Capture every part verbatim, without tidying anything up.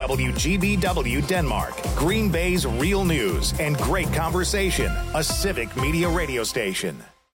W G B W Denmark, Green Bay's real news and great conversation, a civic media radio station.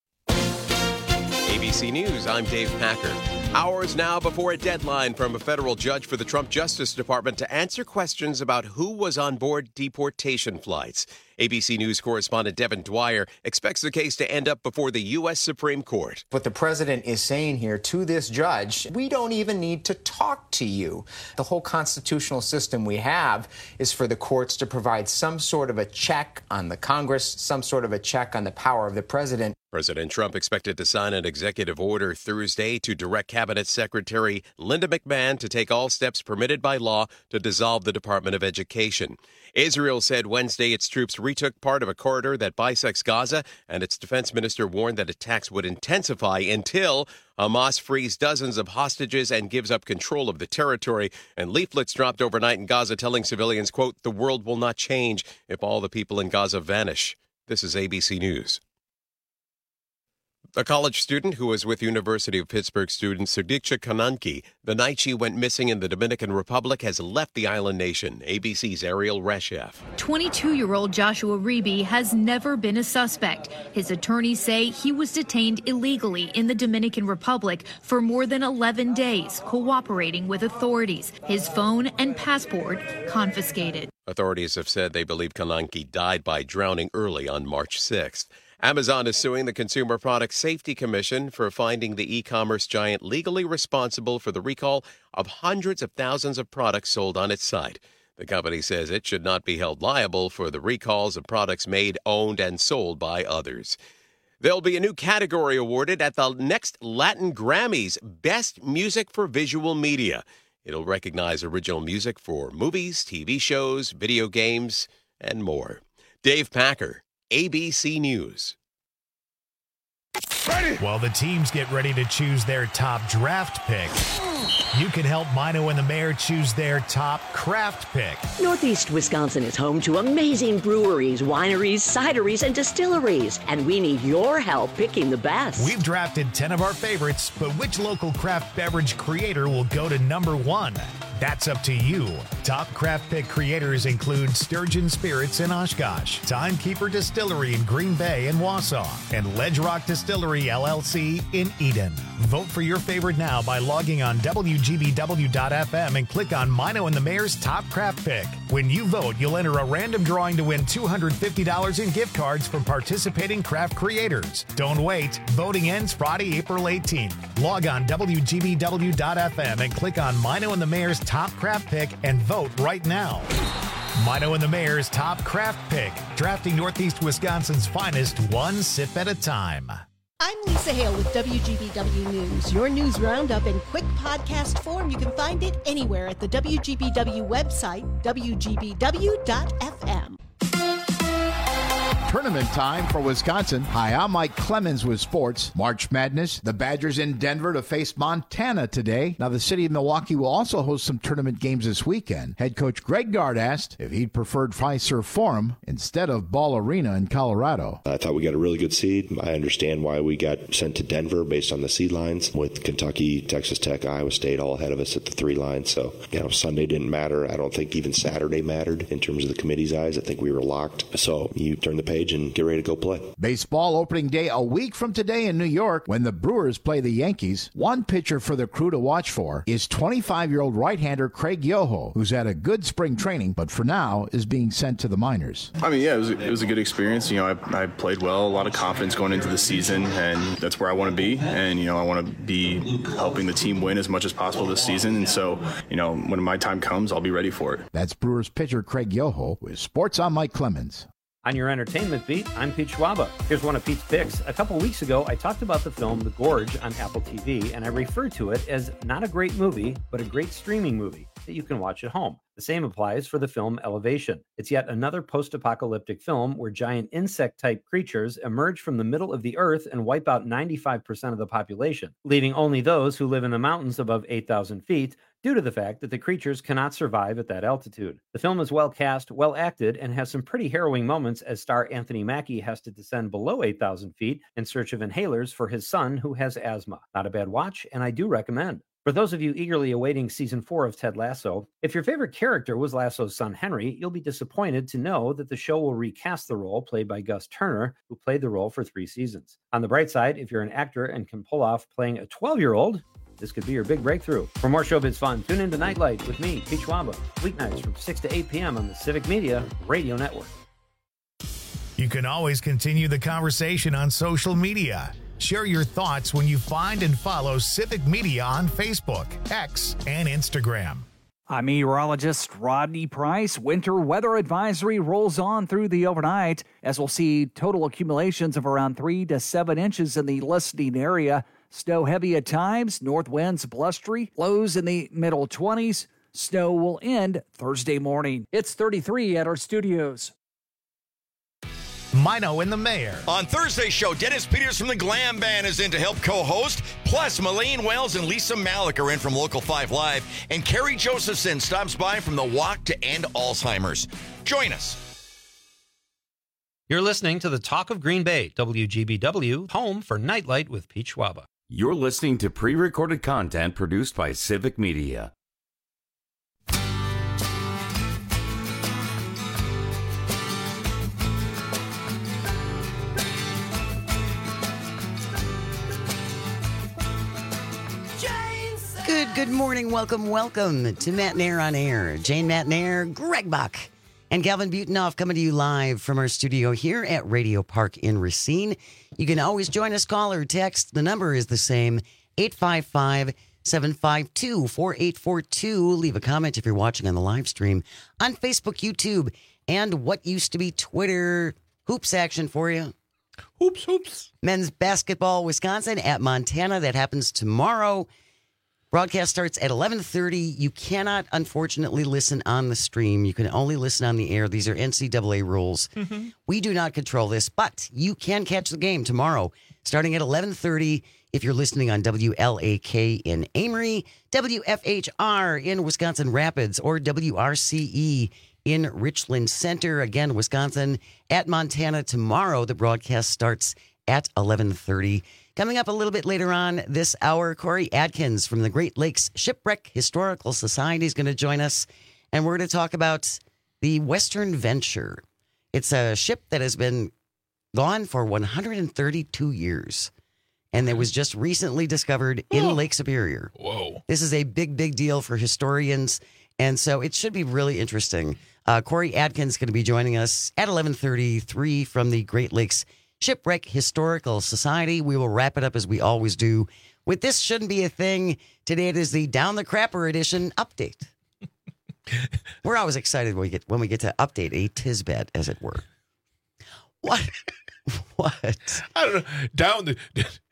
A B C News, I'm Dave Packer. Hours now before a deadline from a federal judge for the Trump Justice Department to answer questions about who was on board deportation flights. A B C News correspondent Devin Dwyer expects the case to end up before the U S Supreme Court. What the president is saying here to this judge, we don't even need to talk to you. The whole constitutional system we have is for the courts to provide some sort of a check on the Congress, some sort of a check on the power of the president. President Trump expected to sign an executive order Thursday to direct Cabinet Secretary Linda McMahon to take all steps permitted by law to dissolve the Department of Education. Israel said Wednesday its troops retook part of a corridor that bisects Gaza, and its defense minister warned that attacks would intensify until Hamas frees dozens of hostages and gives up control of the territory. And leaflets dropped overnight in Gaza telling civilians, quote, "The world will not change if all the people in Gaza vanish." This is A B C News. A college student who was with University of Pittsburgh student Sudiksha Kananki the night she went missing in the Dominican Republic has left the island nation. A B C's Ariel Reshef. twenty-two-year-old Joshua Reeby has never been a suspect. His attorneys say he was detained illegally in the Dominican Republic for more than eleven days, cooperating with authorities. His phone and passport confiscated. Authorities have said they believe Kananki died by drowning early on March sixth. Amazon is suing the Consumer Product Safety Commission for finding the e-commerce giant legally responsible for the recall of hundreds of thousands of products sold on its site. The company says it should not be held liable for the recalls of products made, owned, and sold by others. There'll be a new category awarded at the next Latin Grammys, Best Music for Visual Media. It'll recognize original music for movies, T V shows, video games, and more. Dave Packer, A B C News. Ready. While the teams get ready to choose their top draft pick, you can help Mino and the Mayor choose their top craft pick. Northeast Wisconsin is home to amazing breweries, wineries, cideries, and distilleries, and we need your help picking the best. We've drafted ten of our favorites, but which local craft beverage creator will go to number one? That's up to you. Top craft pick creators include Sturgeon Spirits in Oshkosh, Timekeeper Distillery in Green Bay and Wausau, and Ledge Rock Distillery L L C in Eden. Vote for your favorite now by logging on W G B W dot F M and click on Mino and the Mayor's Top Craft Pick. When you vote, you'll enter a random drawing to win two hundred fifty dollars in gift cards from participating craft creators. Don't wait. Voting ends Friday, April eighteenth. Log on W G B W dot F M and click on Mino and the Mayor's Top Craft Pick and vote right now. Mino and the Mayor's Top Craft Pick, drafting Northeast Wisconsin's finest one sip at a time. I'm Lisa Hale with W G B W News, your news roundup in quick podcast form. You can find it anywhere at the W G B W website, W G B W dot F M. Tournament time for Wisconsin. Hi, I'm Mike Clemens with sports. March Madness, the Badgers in Denver to face Montana today. Now, the city of Milwaukee will also host some tournament games this weekend. Head coach Greg Gard asked if he'd preferred Fiserv Forum instead of Ball Arena in Colorado. I thought we got a really good seed. I understand why we got sent to Denver based on the seed lines, with Kentucky, Texas Tech, Iowa State all ahead of us at the three lines. So, you know, Sunday didn't matter. I don't think even Saturday mattered in terms of the committee's eyes. I think we were locked. So you turn the page and get ready to go play. Baseball opening day a week from today in New York when the Brewers play the Yankees. One pitcher for the Crew to watch for is twenty-five-year-old right-hander Craig Yoho, who's had a good spring training, but for now is being sent to the minors. I mean, yeah, it was, it was a good experience. You know, I, I played well, a lot of confidence going into the season, and that's where I want to be. And, you know, I want to be helping the team win as much as possible this season. And so, you know, when my time comes, I'll be ready for it. That's Brewers pitcher Craig Yoho with Sports on Mike Clemens. On your entertainment beat, I'm Pete Schwaba. Here's one of Pete's picks. A couple weeks ago, I talked about the film The Gorge on Apple T V, and I referred to it as not a great movie, but a great streaming movie that you can watch at home. The same applies for the film Elevation. It's yet another post-apocalyptic film where giant insect-type creatures emerge from the middle of the earth and wipe out ninety-five percent of the population, leaving only those who live in the mountains above eight thousand feet, due to the fact that the creatures cannot survive at that altitude. The film is well cast, well acted, and has some pretty harrowing moments as star Anthony Mackie has to descend below eight thousand feet in search of inhalers for his son who has asthma. Not a bad watch, and I do recommend. For those of you eagerly awaiting season four of Ted Lasso, if your favorite character was Lasso's son Henry, you'll be disappointed to know that the show will recast the role played by Gus Turner, who played the role for three seasons. On the bright side, if you're an actor and can pull off playing a twelve-year-old, this could be your big breakthrough. For more showbiz fun, tune into Nightlight with me, Pete Schwaba, weeknights from six to eight p.m. on the Civic Media Radio Network. You can always continue the conversation on social media. Share your thoughts when you find and follow Civic Media on Facebook, X, and Instagram. I'm meteorologist Rodney Price. Winter weather advisory rolls on through the overnight as we'll see total accumulations of around three to seven inches in the listening area. Snow heavy at times, north winds blustery, lows in the middle twenties. Snow will end Thursday morning. It's thirty-three at our studios. Mino and the Mayor. On Thursday's show, Dennis Peters from the Glam Band is in to help co-host. Plus, Melaine Wells and Lisa Malik are in from Local five Live. And Carrie Josephson stops by from the Walk to End Alzheimer's. Join us. You're listening to the Talk of Green Bay, W G B W, home for Nightlight with Pete Schwaba. You're listening to pre-recorded content produced by Civic Media. Good, good morning. Welcome, welcome to Matt Nair on Air. Jane Matt Nair, Greg Buck, and Galvin Butenhoff coming to you live from our studio here at Radio Park in Racine. You can always join us, call or text. The number is the same, eight five five, seven five two, four eight four two. Leave a comment if you're watching on the live stream on Facebook, YouTube, and what used to be Twitter. Hoops action for you. Hoops, hoops. Men's basketball, Wisconsin at Montana. That happens tomorrow. Broadcast starts at eleven thirty. You cannot, unfortunately, listen on the stream. You can only listen on the air. These are N C double A rules. Mm-hmm. We do not control this, but you can catch the game tomorrow starting at eleven thirty if you're listening on W L A K in Amory, W F H R in Wisconsin Rapids, or W R C E in Richland Center. Again, Wisconsin at Montana tomorrow. The broadcast starts at eleven thirty. Coming up a little bit later on this hour, Corey Adkins from the Great Lakes Shipwreck Historical Society is going to join us, and we're going to talk about the Western Venture. It's a ship that has been gone for one hundred thirty-two years, and it was just recently discovered in Whoa. Lake Superior. Whoa. This is a big, big deal for historians, and so it should be really interesting. Uh, Corey Adkins is going to be joining us at eleven thirty-three from the Great Lakes Shipwreck Historical Society. We will wrap it up as we always do with This Shouldn't Be a Thing. Today it is the Down the Crapper edition update. We're always excited when we get when we get to update a Tisbet, as it were. What? What? I don't know. Down the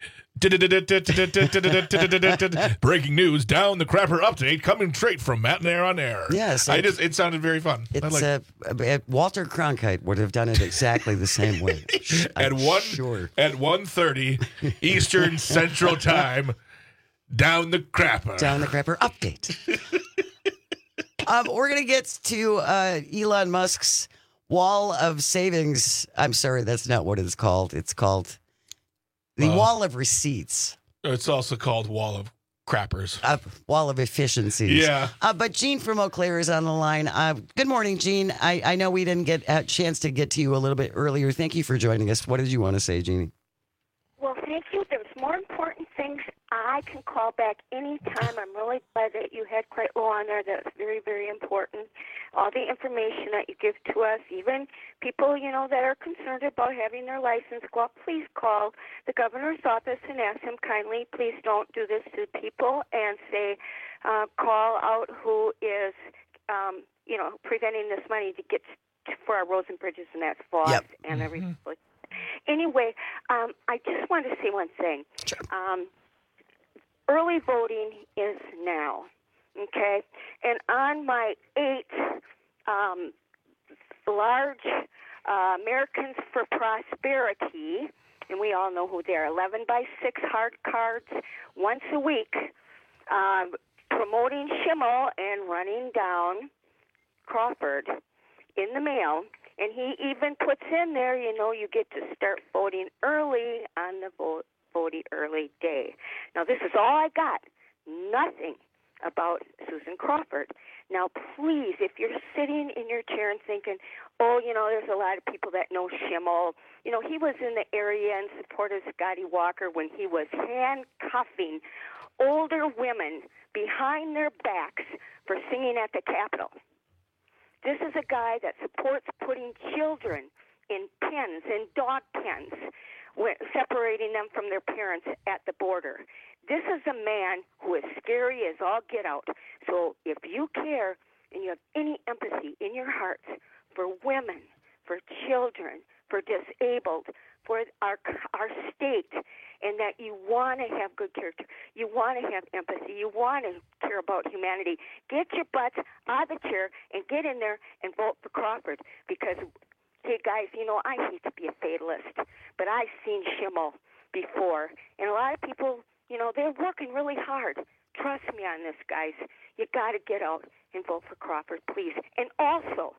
breaking news. Down the Crapper update coming straight from Matt Nair on Air. Yes, I just it sounded very fun. It's I like uh, uh, Walter Cronkite would have done it exactly the same way. at I'm one sure. at one thirty Eastern Central Time. Down the Crapper. Down the Crapper update. um, we're gonna get to uh, Elon Musk's wall of savings. I'm sorry, that's not what it's called. It's called the uh, wall of receipts. It's also called wall of crappers. Uh, wall of efficiencies. Yeah. Uh, but Gene from Eau Claire is on the line. Uh, good morning, Gene. I, I know we didn't get a chance to get to you a little bit earlier. Thank you for joining us. What did you want to say, Jeannie? Well, thank you. There's more important things. I can call back anytime. I'm really glad that you had Kreitlow on there. That's very, very important. All the information that you give to us, even people, you know, that are concerned about having their license go up, please call the governor's office and ask him kindly, please don't do this to people, and say, uh, call out who is, um, you know, preventing this money to get to, for our roads and bridges, and that's F O S yep. and mm-hmm. everything. Anyway, um, I just wanted to say one thing. Sure. Um, early voting is now. Okay, and on my eight um, large uh, Americans for Prosperity, and we all know who they are, eleven by six hard cards once a week, um, promoting Schimmel and running down Crawford in the mail. And he even puts in there, you know, you get to start voting early on the vote, voting early day. Now, this is all I got. nothing about Susan Crawford. Now, please, if you're sitting in your chair and thinking, oh, you know, there's a lot of people that know Schimmel. You know, he was in the area in support of Scotty Walker when he was handcuffing older women behind their backs for singing at the Capitol. This is a guy that supports putting children in pens, in dog pens, separating them from their parents at the border. This is a man who is scary as all get out. So if you care and you have any empathy in your hearts for women, for children, for disabled, for our our state, and that you want to have good character, you want to have empathy, you want to care about humanity, get your butts out of the chair and get in there and vote for Crawford. Because, hey, guys, you know, I hate to be a fatalist, but I've seen Schimmel before. And a lot of people, you know, they're working really hard. Trust me on this, guys. You got to get out and vote for Crawford, please. And also,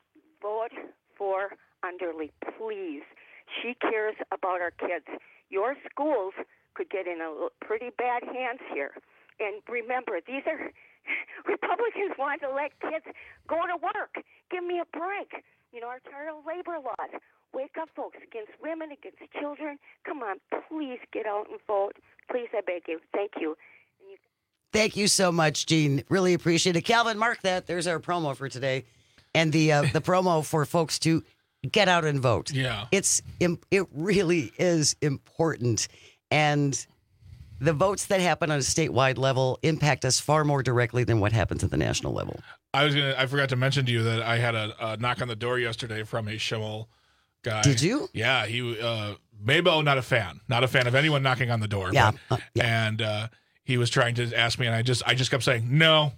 vote for Underly, please. She cares about our kids. Your schools could get in a pretty bad hands here. And remember, these are Republicans want to let kids go to work. Give me a break. You know, our child labor laws. Wake up, folks, against women, against children. Come on, please get out and vote. Please, I beg you. Thank you. And you- Thank you so much, Gene. Really appreciate it. Calvin, mark that. There's our promo for today. And the uh, the promo for folks to get out and vote. Yeah. It's it really is important. And the votes that happen on a statewide level impact us far more directly than what happens at the national level. I was gonna. I forgot to mention to you that I had a, a knock on the door yesterday from a Schimmel guy. Did you? Yeah. He uh, Mabel, not a fan, not a fan of anyone knocking on the door. Yeah. But, uh, yeah. And uh, he was trying to ask me, and I just, I just kept saying, no,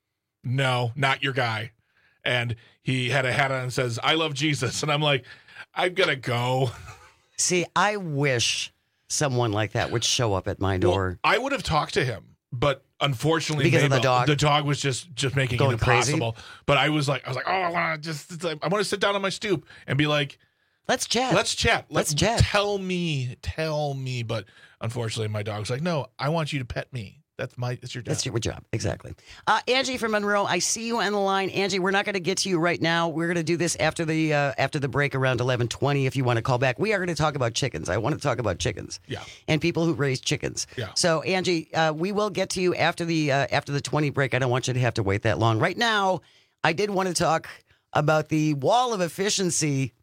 no, not your guy. And he had a hat on and says, "I love Jesus," and I'm like, I'm gonna go. See, I wish someone like that would show up at my door. Well, I would have talked to him, but unfortunately, Because of the Mabel- dog? the dog was just just making Going it impossible. crazy? But I was like, I was like, oh, I want to just, it's like, I want to sit down on my stoop and be like, let's chat. let's chat, Let's Let- chat. Tell me, tell me. But unfortunately, my dog's like, no, I want you to pet me. That's my, it's your job. That's your job. Exactly. Uh, Angie from Monroe, I see you on the line. Angie, we're not going to get to you right now. We're going to do this after the uh, after the break around eleven twenty if you want to call back. We are going to talk about chickens. I want to talk about chickens. Yeah. And people who raise chickens. Yeah. So, Angie, uh, we will get to you after the uh, after the twenty break. I don't want you to have to wait that long. Right now, I did want to talk about the wall of efficiency.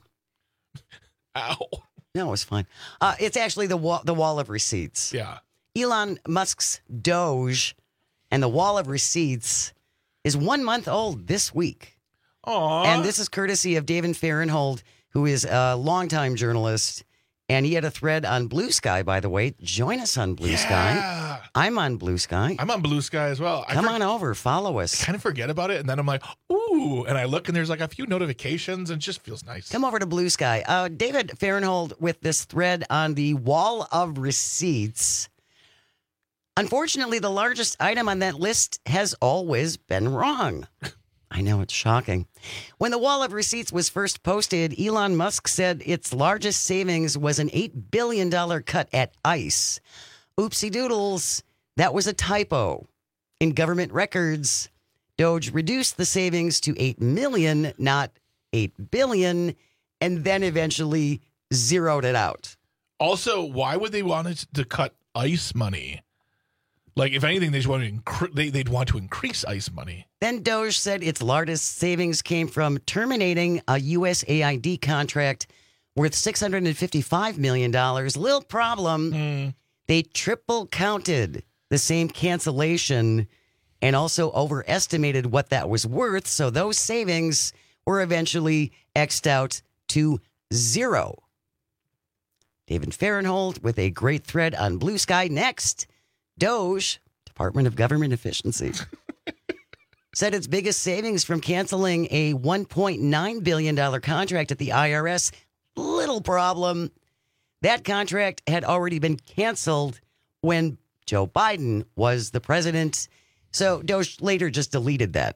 Ow. No, it's fine. Uh, it's actually the wall, the wall of receipts. Yeah. Elon Musk's Doge and the wall of receipts is one month old this week. Aww. And this is courtesy of David Fahrenthold, who is a longtime journalist. And he had a thread on Blue Sky, by the way. Join us on Blue Yeah. Sky. I'm on Blue Sky. I'm on Blue Sky as well. I Come for- on over. Follow us. I kind of forget about it, and then I'm like, ooh, and I look, and there's like a few notifications, and it just feels nice. Come over to Blue Sky. Uh, David Fahrenthold with this thread on the wall of receipts. Unfortunately, the largest item on that list has always been wrong. I know, it's shocking. When the wall of receipts was first posted, Elon Musk said its largest savings was an eight billion dollars cut at ICE. Oopsie doodles, that was a typo. In government records, Doge reduced the savings to eight million dollars, not eight billion dollars, and then eventually zeroed it out. Also, why would they want it to cut ICE money? Like, if anything, they just want to incre- they, they'd want to increase ICE money. Then Doge said its largest savings came from terminating a U S A I D contract worth six hundred fifty-five million dollars. Little problem, mm. they triple counted the same cancellation and also overestimated what that was worth. So those savings were eventually X'd out to zero. David Fahrenthold with a great thread on Blue Sky. Next, Doge, Department of Government Efficiency, said its biggest savings from canceling a one point nine billion dollars contract at the I R S. Little problem. That contract had already been canceled when Joe Biden was the president. So Doge later just deleted that.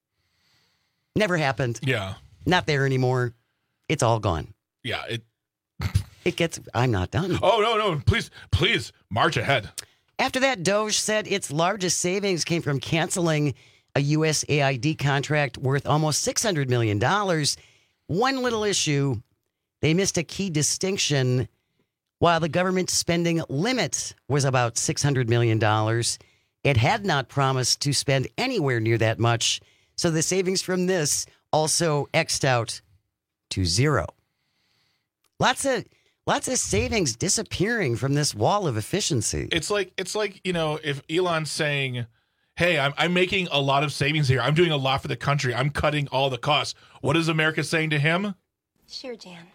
Never happened. Yeah. Not there anymore. It's all gone. Yeah. It. It gets, I'm not done. Oh, no, no. Please, please march ahead. After that, Doge said its largest savings came from canceling a U S A I D contract worth almost six hundred million dollars. One little issue, they missed a key distinction. While the government spending limit was about six hundred million dollars, it had not promised to spend anywhere near that much. So the savings from this also X'd out to zero. Lots of lots of savings disappearing from this wall of efficiency. It's like it's like, you know, if Elon's saying, hey, I'm, I'm making a lot of savings here. I'm doing a lot for the country. I'm cutting all the costs. What is America saying to him? Sure, Jan.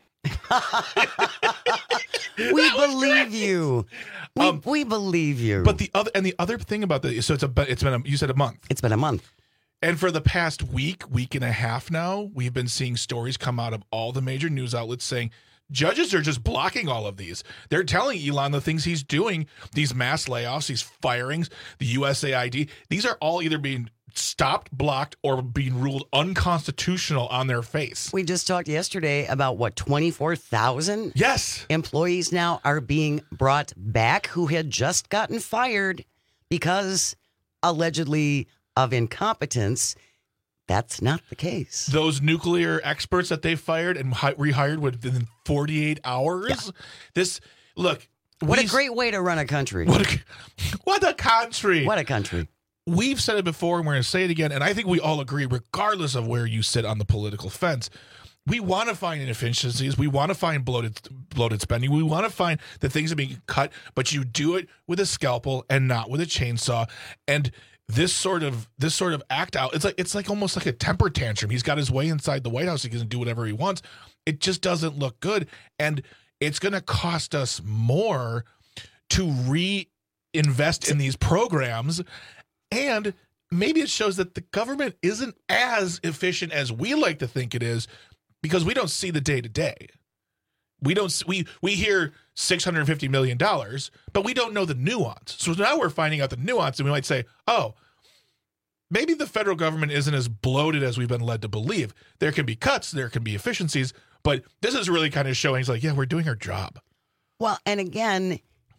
We believe you. We, Um, we believe you. But the other and the other thing about the so it's a it's been a, you said a month. It's been a month. And for the past week, week and a half now, we've been seeing stories come out of all the major news outlets saying judges are just blocking all of these. They're telling Elon the things he's doing, these mass layoffs, these firings, the U S A I D, these are all either being stopped, blocked, or being ruled unconstitutional on their face. We just talked yesterday about what, twenty-four thousand Yes. employees now are being brought back who had just gotten fired because allegedly of incompetence. That's not the case. Those nuclear experts that they fired and hi- rehired within forty-eight hours. Yeah. This, look. What we, a great way to run a country. What a, what a country. What a country. We've said it before and we're going to say it again. And I think we all agree, regardless of where you sit on the political fence, we want to find inefficiencies. We want to find bloated bloated spending. We want to find the things that are being cut, but you do it with a scalpel and not with a chainsaw. And this sort of this sort of act out, it's like it's like almost like a temper tantrum. He's got his way inside the White House. He can do whatever he wants. It just doesn't look good. And it's going to cost us more to reinvest in these programs. And maybe it shows that the government isn't as efficient as we like to think it is because we don't see the day to day. We don't we we hear six hundred fifty million dollars, but we don't know the nuance. So now we're finding out the nuance, and we might say, "Oh, maybe the federal government isn't as bloated as we've been led to believe. There can be cuts, there can be efficiencies, but this is really kind of showing, it's like, yeah, we're doing our job." Well, and again,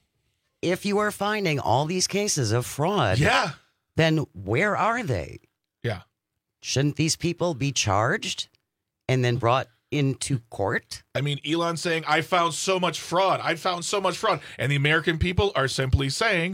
if you are finding all these cases of fraud, yeah, then where are they? Yeah. Shouldn't these people be charged and then brought into court? I mean, Elon saying, I found so much fraud. I found so much fraud. And the American people are simply saying,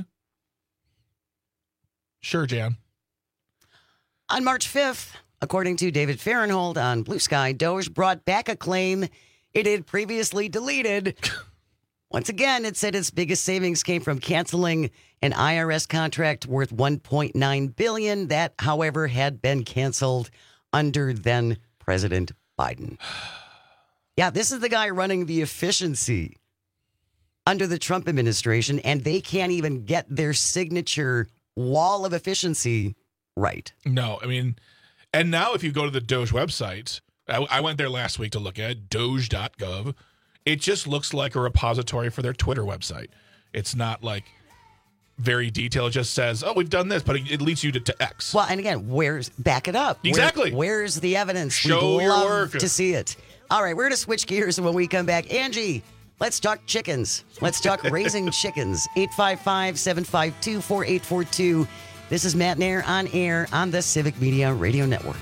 sure, Jan. On March fifth, according to David Farenhold on Blue Sky, Doge brought back a claim it had previously deleted. Once again, it said its biggest savings came from canceling an I R S contract worth one point nine billion dollars. That, however, had been canceled under then President Biden. Yeah, this is the guy running the efficiency under the Trump administration, and they can't even get their signature wall of efficiency right. No, I mean, and now if you go to the Doge website, I, I went there last week to look at it, doge dot gov. It just looks like a repository for their Twitter website. It's not like very detailed. It just says, oh, we've done this, but it, it leads you to, to X. Well, and again, where's back it up? Exactly. Where, where's the evidence? Show We'd your love work. to see it. All right, we're going to switch gears, and when we come back, Angie, let's talk chickens. Let's talk raising chickens. eight five five, seven five two, four eight four two. This is Matt Nair on air on the Civic Media Radio Network.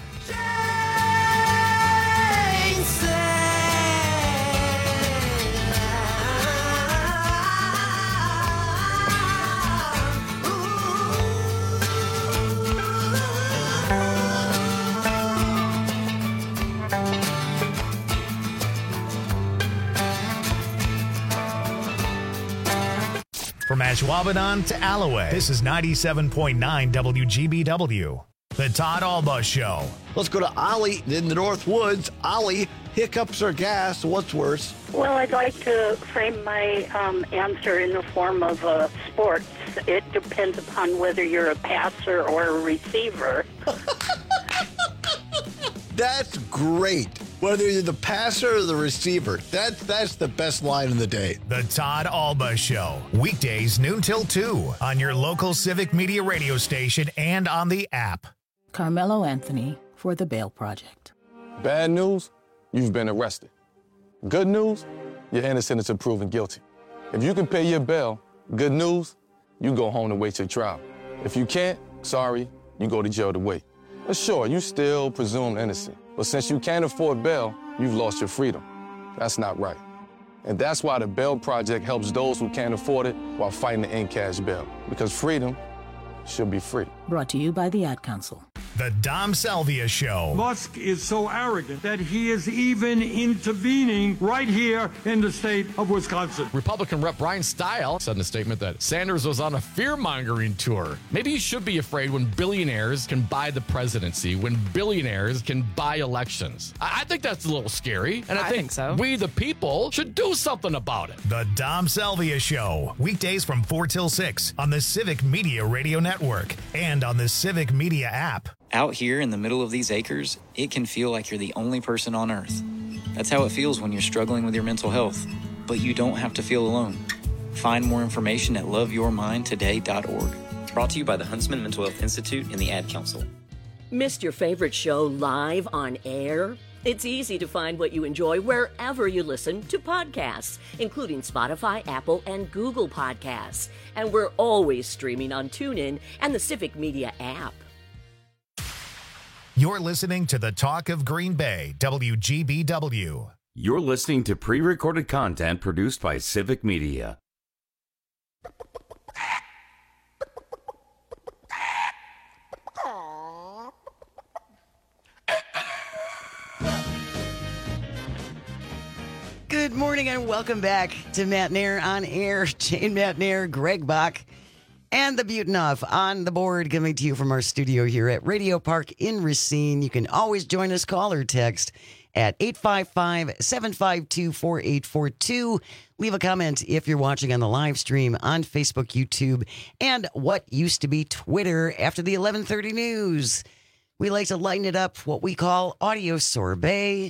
From Ashwaubenon to Alloway, this is ninety-seven point nine W G B W. The Todd Alba Show. Let's go to Ollie in the North Woods. Ollie, hiccups or gas, what's worse? Well, I'd like to frame my um, answer in the form of uh, sports. It depends upon whether you're a passer or a receiver. That's great. Whether you're the passer or the receiver, that's that's the best line of the day. The Todd Alba Show. Weekdays noon till two on your local Civic Media radio station and on the app. Carmelo Anthony for the Bail Project. Bad news, you've been arrested. Good news, you're innocent until proven guilty. If you can pay your bail, good news, you go home to wait your trial. If you can't, sorry, you go to jail to wait. But sure, you still presume innocent. But since you can't afford bail, you've lost your freedom. That's not right. And that's why the Bail Project helps those who can't afford it while fighting to end cash bail. Because freedom should be free. Brought to you by the Ad Council. The Dom Salvia Show. Musk is so arrogant that he is even intervening right here in the state of Wisconsin. Republican Rep Brian Stile said in a statement that Sanders was on a fear-mongering tour. Maybe you should be afraid when billionaires can buy the presidency, when billionaires can buy elections. I, I think that's a little scary, and I, I think, think so. we, the people, should do something about it. The Dom Salvia Show. Weekdays from four till six on the Civic Media Radio Network and on the Civic Media app. Out here in the middle of these acres, it can feel like you're the only person on earth. That's how it feels when you're struggling with your mental health. But you don't have to feel alone. Find more information at love your mind today dot org. Brought to you by the Huntsman Mental Health Institute and the Ad Council. Missed your favorite show live on air? It's easy to find what you enjoy wherever you listen to podcasts, including Spotify, Apple, and Google Podcasts. And we're always streaming on TuneIn and the Civic Media app. You're listening to the Talk of Green Bay, W G B W. You're listening to pre-recorded content produced by Civic Media. Good morning and welcome back to Matt Nair on Air. Jane Matt Nair, Greg Bach, and the Butenhoff on the board, coming to you from our studio here at Radio Park in Racine. You can always join us, call or text at eight five five, seven five two, four eight four two. Leave a comment if you're watching on the live stream on Facebook, YouTube, and what used to be Twitter after the eleven thirty news. We like to lighten it up, what we call audio sorbet.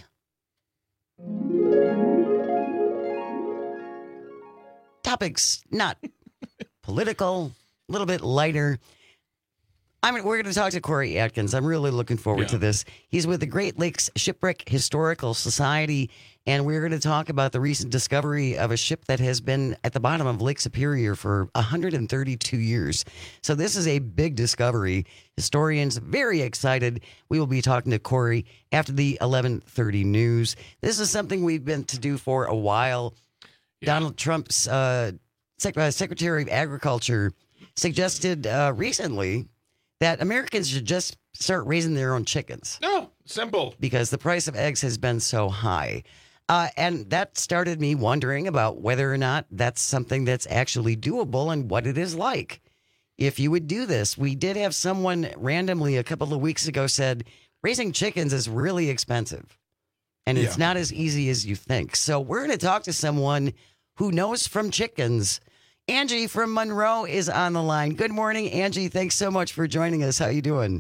Topics not political, a little bit lighter. I mean, we're going to talk to Corey Atkins. I'm really looking forward Yeah. to this. He's with the Great Lakes Shipwreck Historical Society, and we're going to talk about the recent discovery of a ship that has been at the bottom of Lake Superior for one hundred thirty-two years. So this is a big discovery. Historians very excited. We will be talking to Corey after the eleven thirty news. This is something we've been to do for a while. Yeah. Donald Trump's uh, Sec- uh, Secretary of Agriculture suggested uh, recently that Americans should just start raising their own chickens. No, simple. Because the price of eggs has been so high. Uh, and that started me wondering about whether or not that's something that's actually doable and what it is like. If you would do this, we did have someone randomly a couple of weeks ago said, raising chickens is really expensive. And it's Yeah. not as easy as you think. So we're going to talk to someone who knows from chickens. Angie from Monroe is on the line. Good morning, Angie. Thanks so much for joining us. How you doing?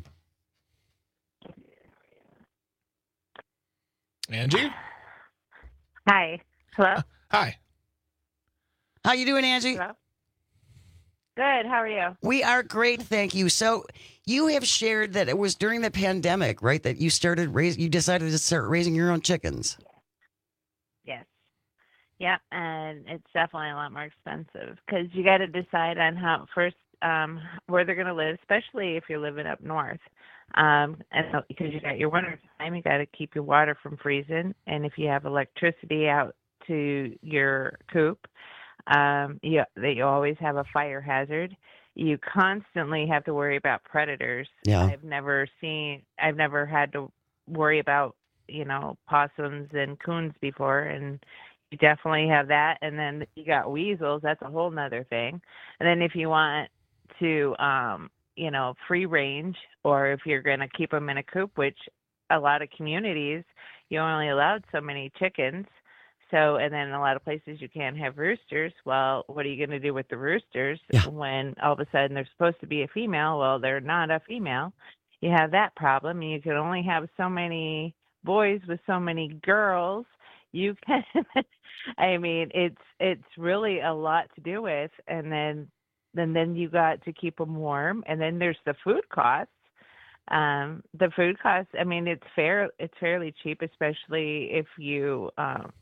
Angie? Hi. Hello? Hi. How you doing, Angie? Hello? Good. How are you? We are great, thank you. So you have shared that it was during the pandemic, right, that you started raise, you decided to start raising your own chickens. Yes. Yeah, and it's definitely a lot more expensive because you got to decide on how first um, where they're going to live, especially if you're living up north. Um, and so, because you got your winter time, you got to keep your water from freezing, and if you have electricity out to your coop, um, you that you always have a fire hazard. You constantly have to worry about predators. Yeah. I've never seen. I've never had to worry about you know possums and coons before, and you definitely have that. And then you got weasels. That's a whole nother thing. And then if you want to, um, you know, free range, or if you're going to keep them in a coop, which a lot of communities, you only allowed so many chickens. So, and then in a lot of places you can't have roosters. Well, what are you going to do with the roosters Yeah. when all of a sudden they're supposed to be a female? Well, they're not a female. You have that problem. You can only have so many boys with so many girls. You can, I mean, it's it's really a lot to do with. And then, and then you got to keep them warm. And then there's the food costs. Um, the food costs. I mean, it's fair. It's fairly cheap, especially if you. Um,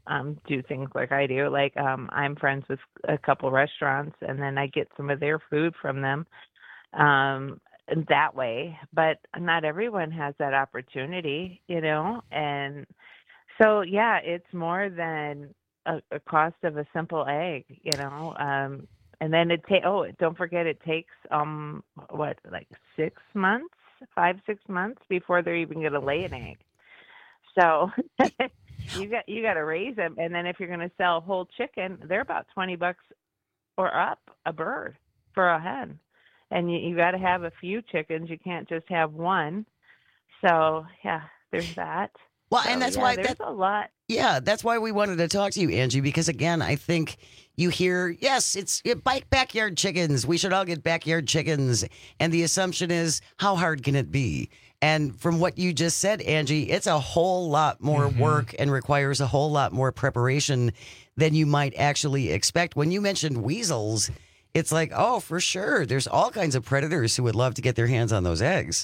um, do things like I do. Like um, I'm friends with a couple restaurants, and then I get some of their food from them um, that way. But not everyone has that opportunity, you know. And so, yeah, it's more than a, a cost of a simple egg, you know. Um, and then it ta- oh, don't forget, it takes um what like six months, five six months before they're even going to lay an egg. So you got you got to raise them, and then if you're going to sell a whole chicken, they're about twenty bucks or up a bird for a hen, and you, you got to have a few chickens. You can't just have one. So yeah, there's that. Well, so, and that's yeah, why there's that, a lot. Yeah, that's why we wanted to talk to you, Angie, because again, I think you hear, yes, it's it, backyard chickens. We should all get backyard chickens. And the assumption is, how hard can it be? And from what you just said, Angie, it's a whole lot more mm-hmm. work and requires a whole lot more preparation than you might actually expect. When you mentioned weasels, it's like, oh, for sure. There's all kinds of predators who would love to get their hands on those eggs.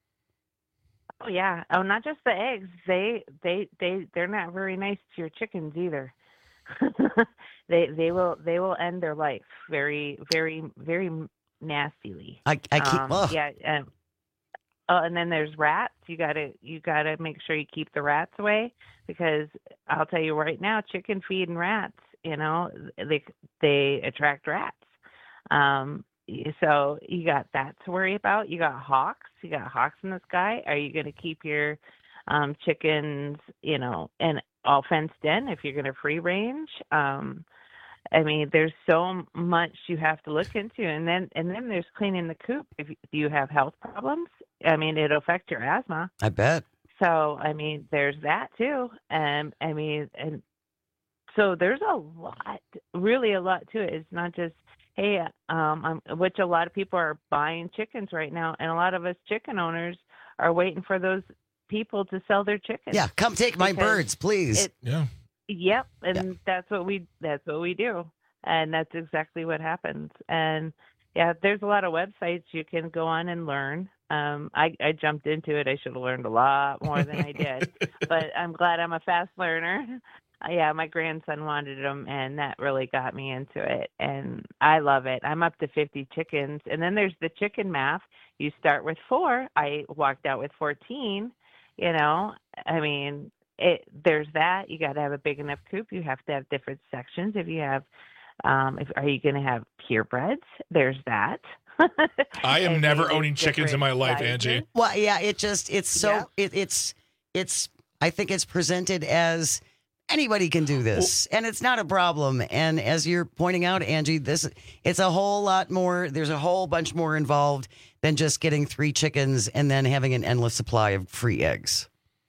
Oh yeah. Oh, not just the eggs. They they they they're not very nice to your chickens either. they they will they will end their life very very very nastily. I I keep um, oh. yeah. Um, oh, and then there's rats. You gotta you gotta make sure you keep the rats away, because I'll tell you right now, chicken feed and rats, you know, they they attract rats. Um, So you got that to worry about. You got hawks. You got hawks in the sky. Are you going to keep your um, chickens, you know, and all fenced in if you're going to free range? Um, I mean, there's so much you have to look into, and then and then there's cleaning the coop. If you, do you have health problems? I mean, it'll affect your asthma. I bet. So I mean, there's that too. And I mean, and so there's a lot, really a lot to it. It's not just, hey, um, I'm, which a lot of people are buying chickens right now, and a lot of us chicken owners are waiting for those people to sell their chickens. Yeah, come take my birds, please. It, yeah. Yep, and yeah. that's what we that's what we do, and that's exactly what happens. And yeah, there's a lot of websites you can go on and learn. Um, I, I jumped into it. I should have learned a lot more than I did, but I'm glad I'm a fast learner. Yeah, my grandson wanted them, and that really got me into it, and I love it. I'm up to fifty chickens, and then there's the chicken math. You start with four. I walked out with fourteen, you know. I mean, it, there's that. You got to have a big enough coop. You have to have different sections. If you have, um, if, are you going to have purebreds? There's that. I am and never owning chickens in my life, sizes. Angie. Well, yeah, it just, it's so, yeah. it, it's, it's, I think it's presented as, anybody can do this, and it's not a problem. And as you're pointing out, Angie, this it's a whole lot more. There's a whole bunch more involved than just getting three chickens and then having an endless supply of free eggs.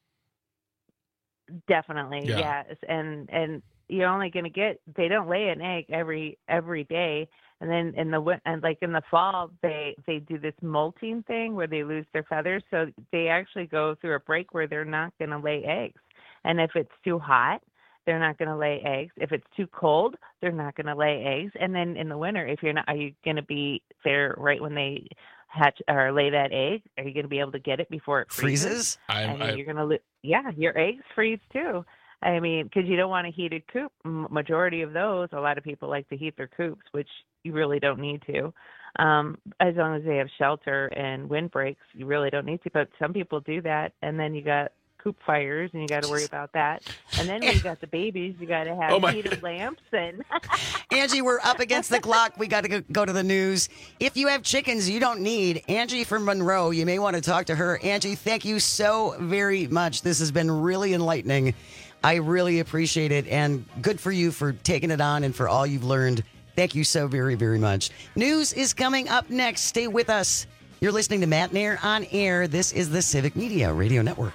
Definitely, Yeah. yes. And and you're only going to get. They don't lay an egg every every day. And then in the win- and like in the fall, they they do this molting thing where they lose their feathers. So they actually go through a break where they're not going to lay eggs. And if it's too hot, they're not going to lay eggs. If it's too cold, they're not going to lay eggs. And then in the winter, if you're not, are you going to be there right when they hatch or lay that egg? Are you going to be able to get it before it freezes? Freezes? I I'm, mean, I, you're going to, lo- yeah, your eggs freeze too. I mean, because you don't want a heated coop. M- majority of those, a lot of people like to heat their coops, which you really don't need to. Um, as long as they have shelter and windbreaks, you really don't need to. But some people do that, and then you got coop fires, and you got to worry about that. And then when you got the babies, you got to have Oh, my heated lamps. And Angie, we're up against the clock. We got to go, go to the news. If you have chickens you don't need, Angie from Monroe, you may want to talk to her. Angie, thank you so very much. This has been really enlightening. I really appreciate it, and good for you for taking it on and for all you've learned. Thank you so very, very much. News is coming up next. Stay with us. You're listening to Matt Nair on Air. This is the Civic Media Radio Network.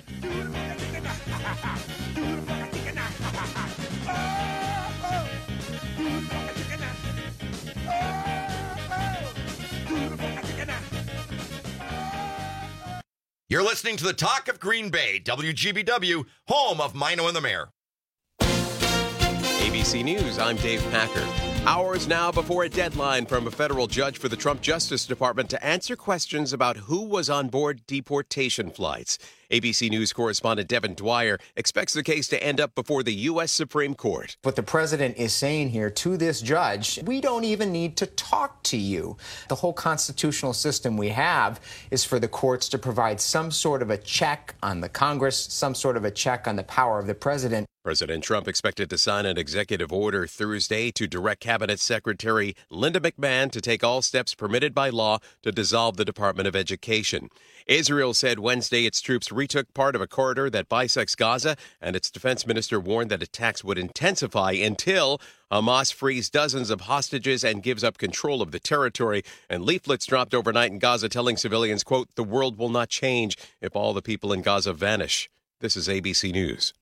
You're listening to the Talk of Green Bay, W G B W, home of Mino and the Mayor. A B C News, I'm Dave Packer. Hours now before a deadline from a federal judge for the Trump Justice Department to answer questions about who was on board deportation flights. A B C News correspondent Devin Dwyer expects the case to end up before the U S Supreme Court. What the president is saying here to this judge, we don't even need to talk to you. The whole constitutional system we have is for the courts to provide some sort of a check on the Congress, some sort of a check on the power of the president. President Trump expected to sign an executive order Thursday to direct Cabinet Secretary Linda McMahon to take all steps permitted by law to dissolve the Department of Education. Israel said Wednesday its troops retook part of a corridor that bisects Gaza, and its defense minister warned that attacks would intensify until Hamas frees dozens of hostages and gives up control of the territory. And leaflets dropped overnight in Gaza telling civilians, quote, "The world will not change if all the people in Gaza vanish." This is A B C News.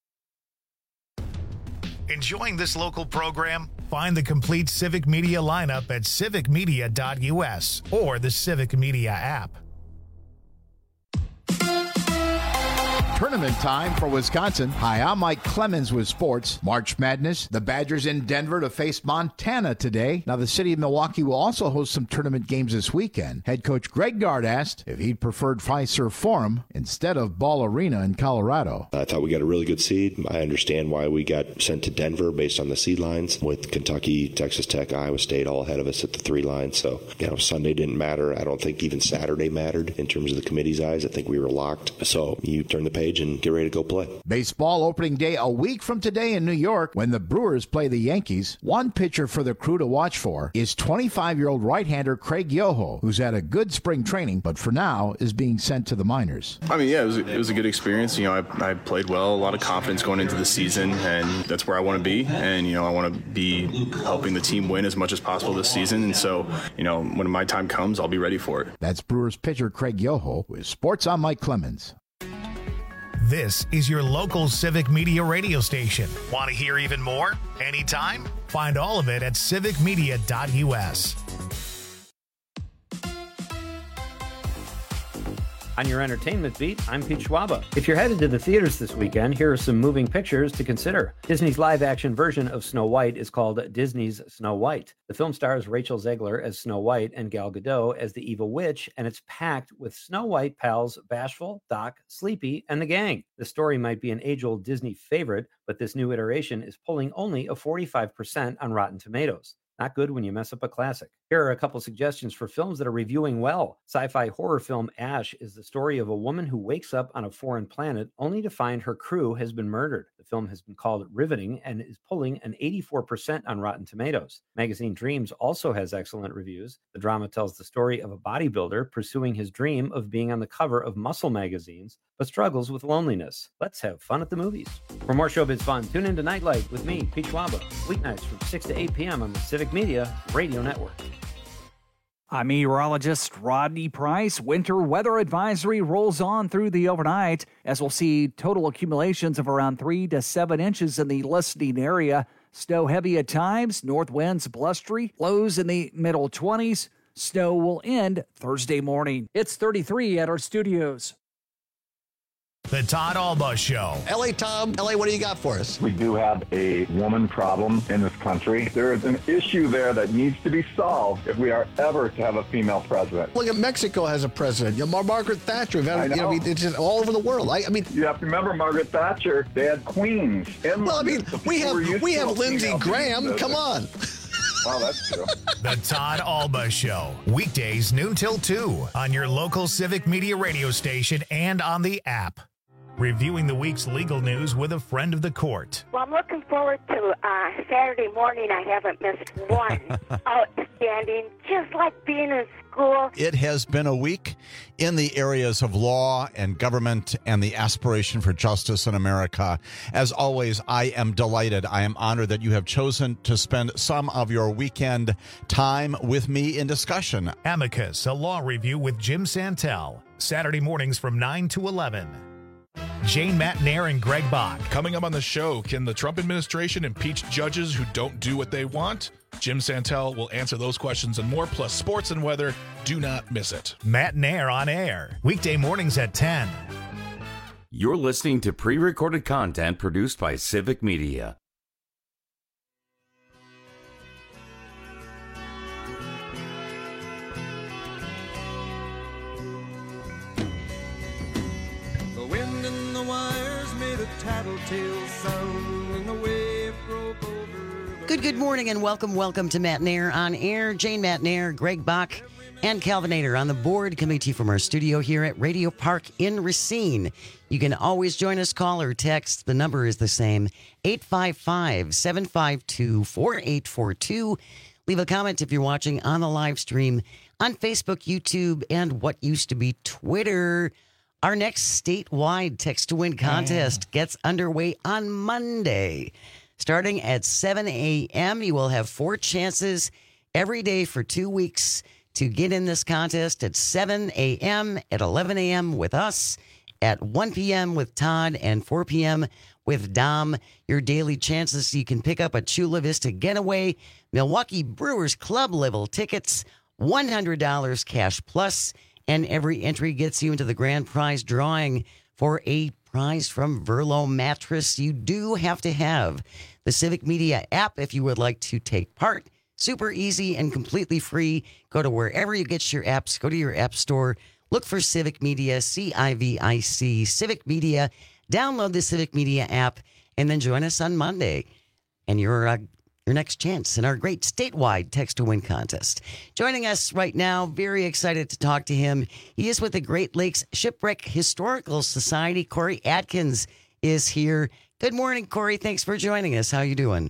Enjoying this local program? Find the complete Civic Media lineup at civic media dot U S or the Civic Media app. Tournament time for Wisconsin. Hi, I'm Mike Clemens with sports. March Madness. The Badgers in Denver to face Montana today. Now, the city of Milwaukee will also host some tournament games this weekend. Head coach Greg Gard asked if he'd preferred Fiserv Forum instead of Ball Arena in Colorado. I thought we got a really good seed. I understand why we got sent to Denver based on the seed lines with Kentucky, Texas Tech, Iowa State all ahead of us at the three line. So, you know, Sunday didn't matter. I don't think even Saturday mattered in terms of the committee's eyes. I think we were locked. So you turn the page and get ready to go play. Baseball opening day a week from today in New York when the Brewers play the Yankees. One pitcher for the Crew to watch for is twenty-five-year-old right-hander Craig Yoho, who's had a good spring training, but for now is being sent to the minors. I mean, yeah, it was, it was a good experience. You know, I, I played well, a lot of confidence going into the season, and that's where I want to be. And, you know, I want to be helping the team win as much as possible this season. And so, you know, when my time comes, I'll be ready for it. That's Brewers pitcher Craig Yoho with Sports. I'm Mike Clemens. This is your local Civic Media radio station. Want to hear even more? Anytime? Find all of it at civic media dot U S. On your entertainment beat, I'm Pete Schwaba. If you're headed to the theaters this weekend, here are some moving pictures to consider. Disney's live-action version of Snow White is called Disney's Snow White. The film stars Rachel Zegler as Snow White and Gal Gadot as the evil witch, and it's packed with Snow White pals Bashful, Doc, Sleepy, and the gang. The story might be an age-old Disney favorite, but this new iteration is pulling only a forty-five percent on Rotten Tomatoes. Not good when you mess up a classic. Here are a couple suggestions for films that are reviewing well. Sci-fi horror film Ash is the story of a woman who wakes up on a foreign planet only to find her crew has been murdered. The film has been called riveting and is pulling an eighty-four percent on Rotten Tomatoes. Magazine Dreams also has excellent reviews. The drama tells the story of a bodybuilder pursuing his dream of being on the cover of muscle magazines, but struggles with loneliness. Let's have fun at the movies. For more showbiz fun, tune in to Nightlight with me, Pete Schwaba, weeknights from six to eight p.m. on the Civic Media Radio Network. I'm meteorologist Rodney Price. Winter weather advisory rolls on through the overnight as we'll see total accumulations of around three to seven inches in the listening area. Snow heavy at times, north winds blustery, lows in the middle twenties. Snow will end Thursday morning. It's thirty-three at our studios. The Todd Alba Show. L A Tom, L A, what do you got for us? We do have a woman problem in this country. There is an issue there that needs to be solved if we are ever to have a female president. Look at Mexico has a president. You know, Mar- Margaret Thatcher. Had, I know. You know, it's just all over the world. I, I mean, you have to remember Margaret Thatcher. They had queens. In well, I mean, we have we have Lindsey Graham. Come on. Wow, that's true. The Todd Alba Show. Weekdays noon till two on your local Civic Media radio station and on the app. Reviewing the week's legal news with a friend of the court. Well, I'm looking forward to uh, Saturday morning. I haven't missed one. Outstanding, just like being in school. It has been a week in the areas of law and government and the aspiration for justice in America. As always, I am delighted. I am honored that you have chosen to spend some of your weekend time with me in discussion. Amicus, a law review with Jim Santel. Saturday mornings from nine to eleven. Jane Matnair and Greg Bach. Coming up on the show, can the Trump administration impeach judges who don't do what they want? Jim Santel will answer those questions and more, plus sports and weather. Do not miss it. Matnair on air, weekday mornings at ten. You're listening to pre-recorded content produced by Civic Media. tattletale sound and the wave broke over. Good, good morning and welcome, welcome to Matt Nair on Air. Jane Matt Nair, Greg Bach, and Calvinator on the board, coming to you from our studio here at Radio Park in Racine. You can always join us, call or text. The number is the same, eight five five, seven five two, four eight four two. Leave a comment if you're watching on the live stream on Facebook, YouTube, and what used to be Twitter. Our next statewide text to win contest gets underway on Monday. Starting at seven a.m., you will have four chances every day for two weeks to get in this contest at seven a.m., at eleven a.m. with us, at one p.m. with Todd, and four p.m. with Dom. Your daily chances, you can pick up a Chula Vista Getaway, Milwaukee Brewers Club level tickets, one hundred dollars cash plus, and every entry gets you into the grand prize drawing for a prize from Verlo Mattress. You do have to have the Civic Media app if you would like to take part. Super easy and completely free. Go to wherever you get your apps. Go to your app store. Look for Civic Media, C I V I C, Civic Media. Download the Civic Media app and then join us on Monday. And your uh, your next chance in our great statewide text to win contest. Joining us right now, very excited to talk to him. He is with the Great Lakes Shipwreck Historical Society. Corey Atkins is here. Good morning, Corey. Thanks for joining us. How you doing?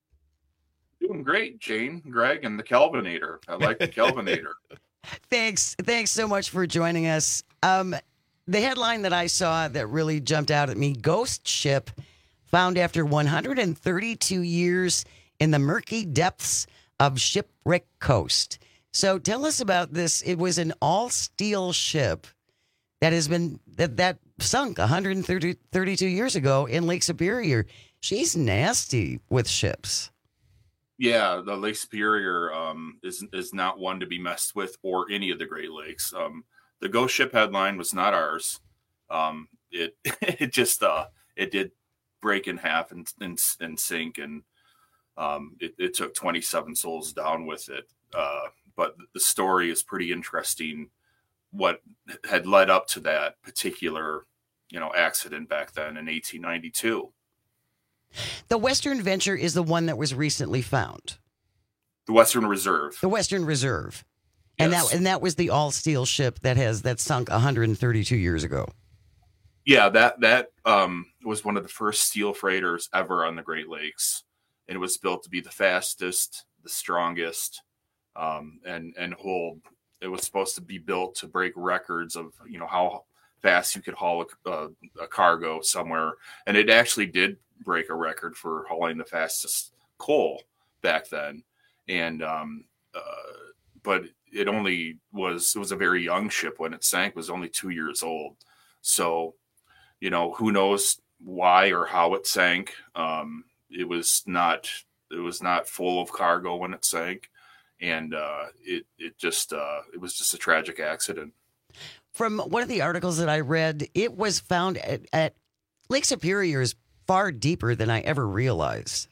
Doing great, Jane, Greg, and the Calvinator. I like the Calvinator. Thanks. Thanks so much for joining us. Um, the headline that I saw that really jumped out at me, Ghost Ship found after one hundred thirty-two years in the murky depths of Shipwreck Coast. So tell us about this. It was an all-steel ship that has been, that, that sunk one hundred thirty-two years ago in Lake Superior. She's nasty with ships. Yeah, the Lake Superior um, is is not one to be messed with, or any of the Great Lakes. Um, the Ghost Ship headline was not ours. Um, it it just uh, it did break in half and and, and sink, and um, it, it took twenty-seven souls down with it. Uh, but the story is pretty interesting. What had led up to that particular, you know, accident back then in eighteen ninety-two. The Western Venture is the one that was recently found. The Western Reserve. The Western Reserve. And Yes. that and that was the all-steel ship that has that sunk one hundred thirty-two years ago. Yeah, that that um, was one of the first steel freighters ever on the Great Lakes, and it was built to be the fastest, the strongest, um, and and hold. It was supposed to be built to break records of, you know, how fast you could haul a, a, a cargo somewhere, and it actually did break a record for hauling the fastest coal back then. And um, uh, but it only was it was a very young ship when it sank. It was only two years old. So, you know, who knows why or how it sank. Um, it was not it was not full of cargo when it sank, and uh, it it just uh, it was just a tragic accident. From one of the articles that I read, it was found at, at Lake Superior is far deeper than I ever realized.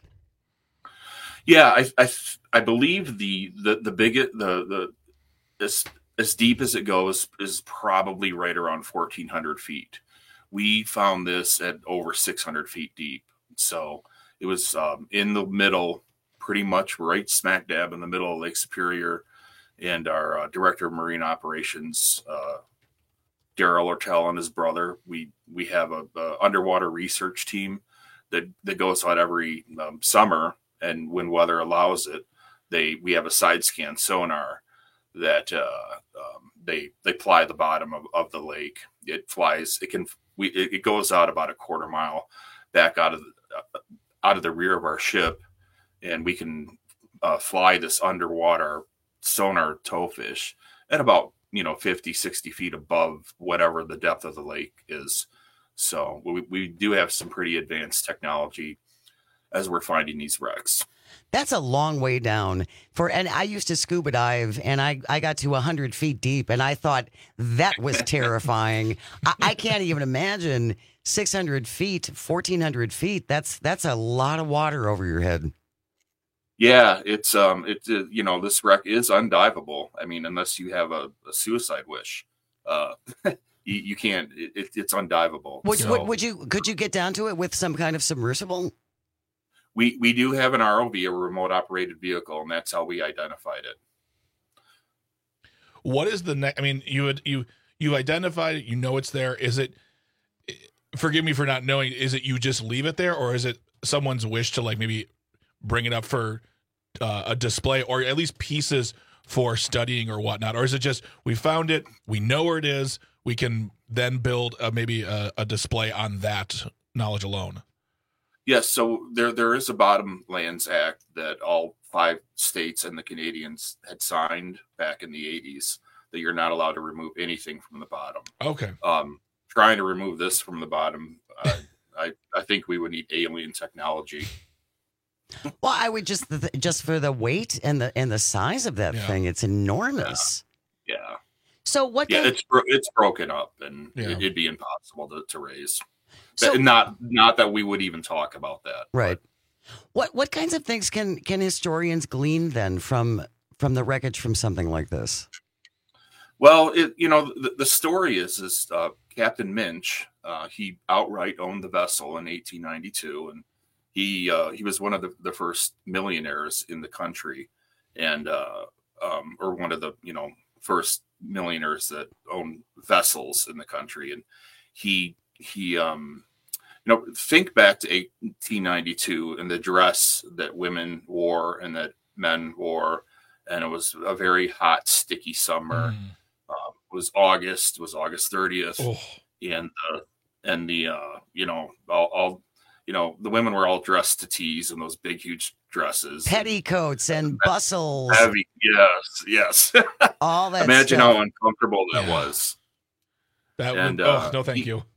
Yeah, I I, I believe the the the biggest the the as as deep as it goes is probably right around fourteen hundred feet. We found this at over six hundred feet deep, so it was um, in the middle, pretty much right smack dab in the middle of Lake Superior. And our uh, director of marine operations, uh, Daryl Ortel, and his brother, we we have a, a underwater research team that that goes out every um, summer, and when weather allows it, they we have a side scan sonar that uh, um, they they ply the bottom of, of the lake. It flies. It can we it, it goes out about a quarter mile back out of the, uh, out of the rear of our ship, and we can uh, fly this underwater sonar towfish at about, you know, fifty, sixty feet above whatever the depth of the lake is. So we, we do have some pretty advanced technology as we're finding these wrecks. That's a long way down for, and I used to scuba dive, and I, I got to one hundred feet deep, and I thought that was terrifying. I, I can't even imagine six hundred feet, fourteen hundred feet. That's that's a lot of water over your head. Yeah, it's um, it uh, you know, this wreck is undiveable. I mean, unless you have a, a suicide wish, uh, you, you can't. It, it's undivable. Would, So would, would you could you get down to it with some kind of submersible? we we do have an R O V, a remote operated vehicle, and that's how we identified it. What is the next? I mean, you would you you identified it. You know it's there. Is it? Forgive me for not knowing. Is it you just leave it there, or is it someone's wish to like maybe bring it up for uh, a display, or at least pieces for studying or whatnot? Or is it just we found it, we know where it is, we can then build a, maybe a, a display on that knowledge alone? Yes, so there there is a Bottomlands Act that all five states and the Canadians had signed back in the eighties that you're not allowed to remove anything from the bottom. Okay. Um, trying to remove this from the bottom, uh, I I think we would need alien technology. Well, I would just just for the weight and the and the size of that Yeah. thing, it's enormous. Yeah. yeah. So what? Yeah, kind- it's bro- it's broken up, and Yeah. it, it'd be impossible to, to raise. So- That- not not that we would even talk about that. Right. What what kinds of things can can historians glean then from from the wreckage from something like this? Well, it you know the, the story is is uh, Captain Minch. Uh, he outright owned the vessel in eighteen ninety-two, and he uh, he was one of the, the first millionaires in the country, and uh, um, or one of the you know first millionaires that owned vessels in the country, and he he um, you know think back to eighteen ninety-two and the dress that women wore and that men wore, and it was a very hot, sticky summer. Mm. Um, it was August, it was August thirtieth, Oh. and uh, and the uh, you know all, all you know the women were all dressed to tease in those big huge dresses, Petticoats and bustles. heavy, yes, yes. All that Imagine stuff. how uncomfortable that Yeah. was. That And, would, uh, oh no, thank he- you.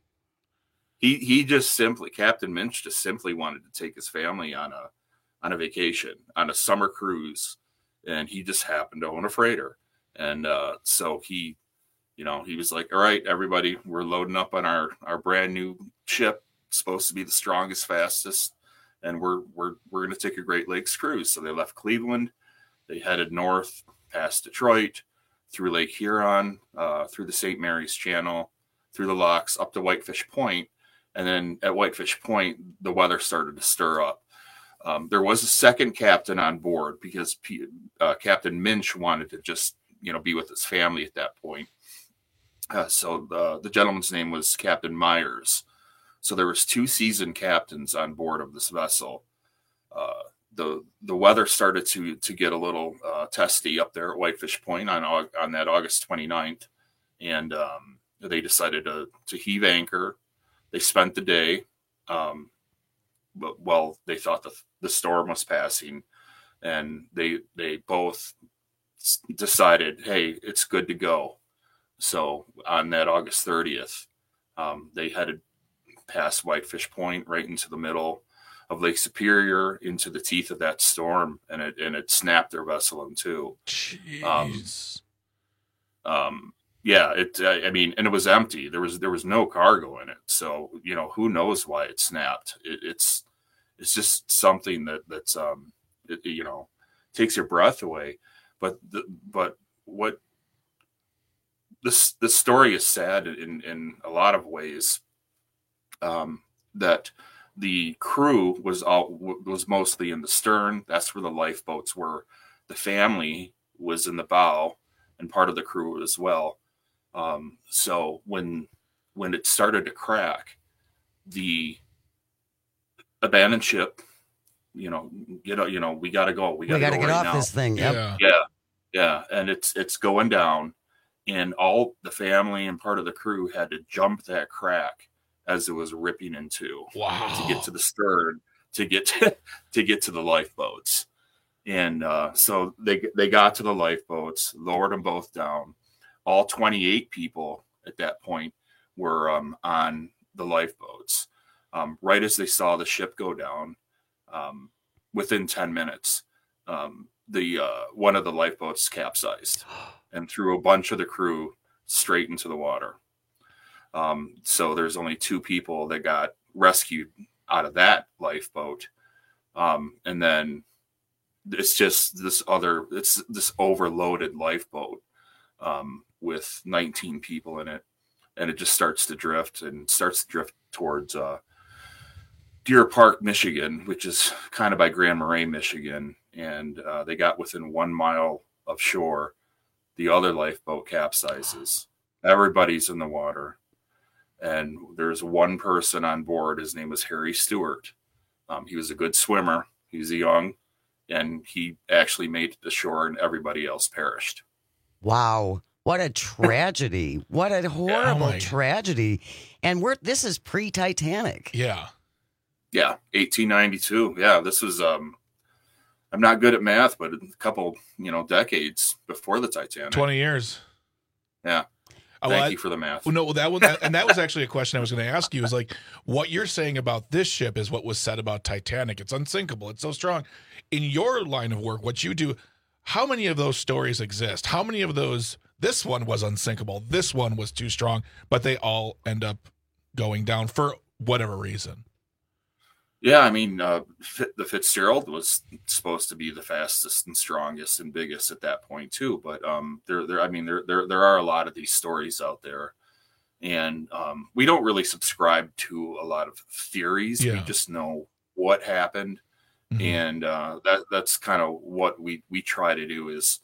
He he just simply Captain Minch just simply wanted to take his family on a on a vacation on a summer cruise, and he just happened to own a freighter, and uh, so he, you know, he was like, "All right, everybody, we're loading up on our our brand new ship, it's supposed to be the strongest, fastest, and we're we're we're going to take a Great Lakes cruise." So they left Cleveland, they headed north past Detroit, through Lake Huron, uh, through the Saint Mary's Channel, through the locks, up to Whitefish Point. And then at Whitefish Point, the weather started to stir up. Um, there was a second captain on board because P, uh, Captain Minch wanted to just, you know, be with his family at that point. Uh, so the, the gentleman's name was Captain Myers. So there was two seasoned captains on board of this vessel. Uh, the the weather started to to get a little uh, testy up there at Whitefish Point on Au- on that August twenty-ninth, and um, they decided to to heave anchor. They spent the day, um, but well, they thought the the storm was passing, and they they both s- decided, hey, it's good to go. So on that August thirtieth, um, they headed past Whitefish Point right into the middle of Lake Superior, into the teeth of that storm, and it and it snapped their vessel in two. Jeez. Um, um, yeah, it. I mean, and it was empty. There was there was no cargo in it. So you know, who knows why it snapped? It, it's it's just something that that's um, it, you know, takes your breath away. But the, but what this this story is sad in in a lot of ways. Um, that the crew was all was mostly in the stern. That's where the lifeboats were. The family was in the bow, and part of the crew as well. Um, so when when it started to crack, the abandoned ship, you know, you know, you know, we got to go. We got to We got to go get right off now. this thing. Yep. Yeah. Yeah, yeah, and it's it's going down, and all the family and part of the crew had to jump that crack as it was ripping in two. Wow. To get to the stern, to get to, to get to the lifeboats, and uh, so they they got to the lifeboats, lowered them both down. All twenty-eight people at that point were um, on the lifeboats. Um, right as they saw the ship go down, um, within ten minutes, um, the uh, one of the lifeboats capsized and threw a bunch of the crew straight into the water. Um, so there's only two people that got rescued out of that lifeboat. Um, and then it's just this other, it's this overloaded lifeboat um, with nineteen people in it. and it just starts to drift and starts to drift towards uh, Deer Park, Michigan, which is kind of by Grand Marais, Michigan. And uh, they got within one mile of shore. The other lifeboat capsizes. Everybody's in the water. And there's one person on board. His name was Harry Stewart. Um, he was a good swimmer. He was young. And he actually made it to shore, and everybody else perished. Wow. What a tragedy. What a horrible yeah, oh tragedy. And we're this is pre-Titanic. Yeah. Yeah, eighteen ninety-two. Yeah, this was, um, I'm not good at math, but a couple, you know, decades before the Titanic. twenty years. Yeah. Oh, Thank well, you for the math. Well, no, that one, and that was actually a question I was going to ask you. Is like, what you're saying about this ship is what was said about Titanic. It's unsinkable. It's so strong. In your line of work, what you do, how many of those stories exist? How many of those? This one was unsinkable. This one was too strong, but they all end up going down for whatever reason. Yeah, I mean, uh, the Fitzgerald was supposed to be the fastest and strongest and biggest at that point too. But um, there, there, I mean, there, there, there are a lot of these stories out there, and um, we don't really subscribe to a lot of theories. Yeah. We just know what happened, mm-hmm. and uh, that that's kind of what we we try to do is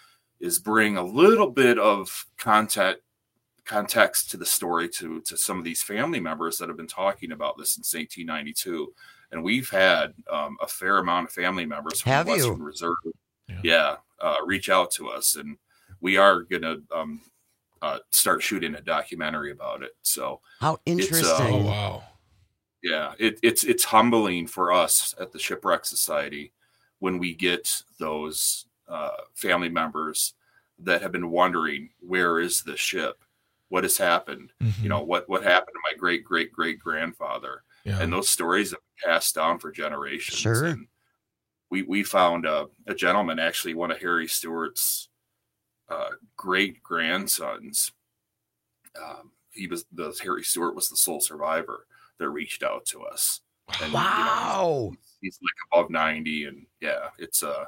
is bring a little bit of content. context to the story to to some of these family members that have been talking about this since eighteen ninety-two, and we've had um, a fair amount of family members from have the Western you? Reserve yeah, yeah uh, reach out to us, and we are gonna um, uh, start shooting a documentary about it. So how interesting! Uh, oh wow, yeah, it, it's it's humbling for us at the Shipwreck Society when we get those uh, family members that have been wondering, where is this ship? What has happened? Mm-hmm. You know, what, what happened to my great, great, great grandfather? Yeah. And those stories have been passed down for generations. Sure. And we, we found uh, a gentleman, actually one of Harry Stewart's uh, great grandsons. Um, he was the Harry Stewart was the sole survivor that reached out to us. And, wow. You know, he's, he's like above ninety, and yeah, it's uh,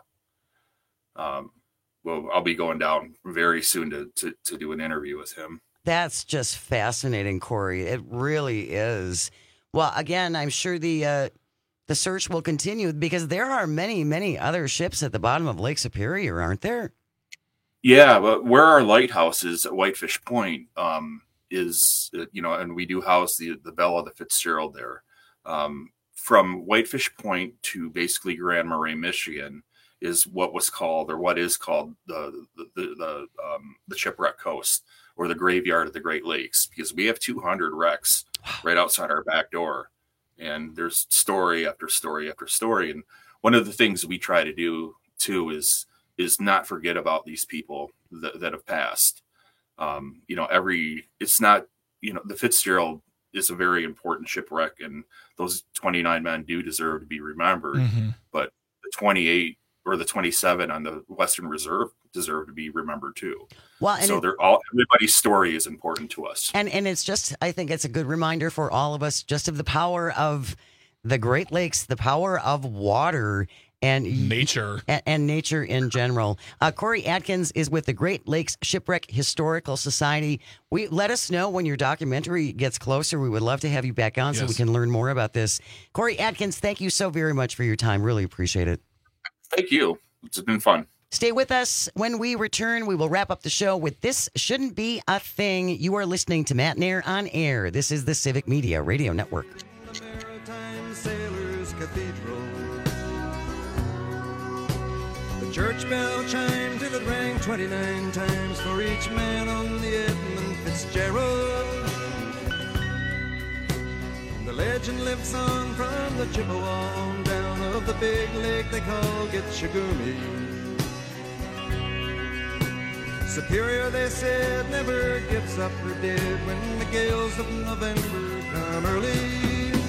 um, well, I'll be going down very soon to, to, to do an interview with him. That's just fascinating, Corey. It really is. Well, again, I'm sure the uh, the search will continue because there are many, many other ships at the bottom of Lake Superior, aren't there? Yeah, but where our lighthouse is at Whitefish Point um, is, you know, and we do house the the Bella, the Fitzgerald there. Um, from Whitefish Point to basically Grand Marais, Michigan, is what was called, or what is called, the the the, the, um, the Shipwreck Coast, or the graveyard of the Great Lakes, because we have two hundred wrecks right outside our back door, and there's story after story after story. And one of the things we try to do too is is not forget about these people that, that have passed. Um, you know, every it's not, you know, the Fitzgerald is a very important shipwreck, and those twenty-nine men do deserve to be remembered. Mm-hmm. But the twenty-eight or the twenty-seven on the Western Reserve deserve to be remembered too. Well, and so it, they're all everybody's story is important to us. And and it's just, I think it's a good reminder for all of us, just of the power of the Great Lakes, the power of water and nature, and, and nature in general. Uh, Corey Atkins is with the Great Lakes Shipwreck Historical Society. We let us know when your documentary gets closer. We would love to have you back on yes. so we can learn more about this. Corey Atkins, thank you so very much for your time. Really appreciate it. Thank you. It's been fun. Stay with us. When we return, we will wrap up the show with This Shouldn't Be a Thing. You are listening to Matt Nair on Air. This is the Civic Media Radio Network. The Maritime Sailors Cathedral. The church bell chimed till it rang twenty-nine times for each man on the Edmund Fitzgerald. And the legend lives on from the Chippewa on down of the big lake they call Gitchagumi. Superior, they said, never gets up or dead when the gales of November come early.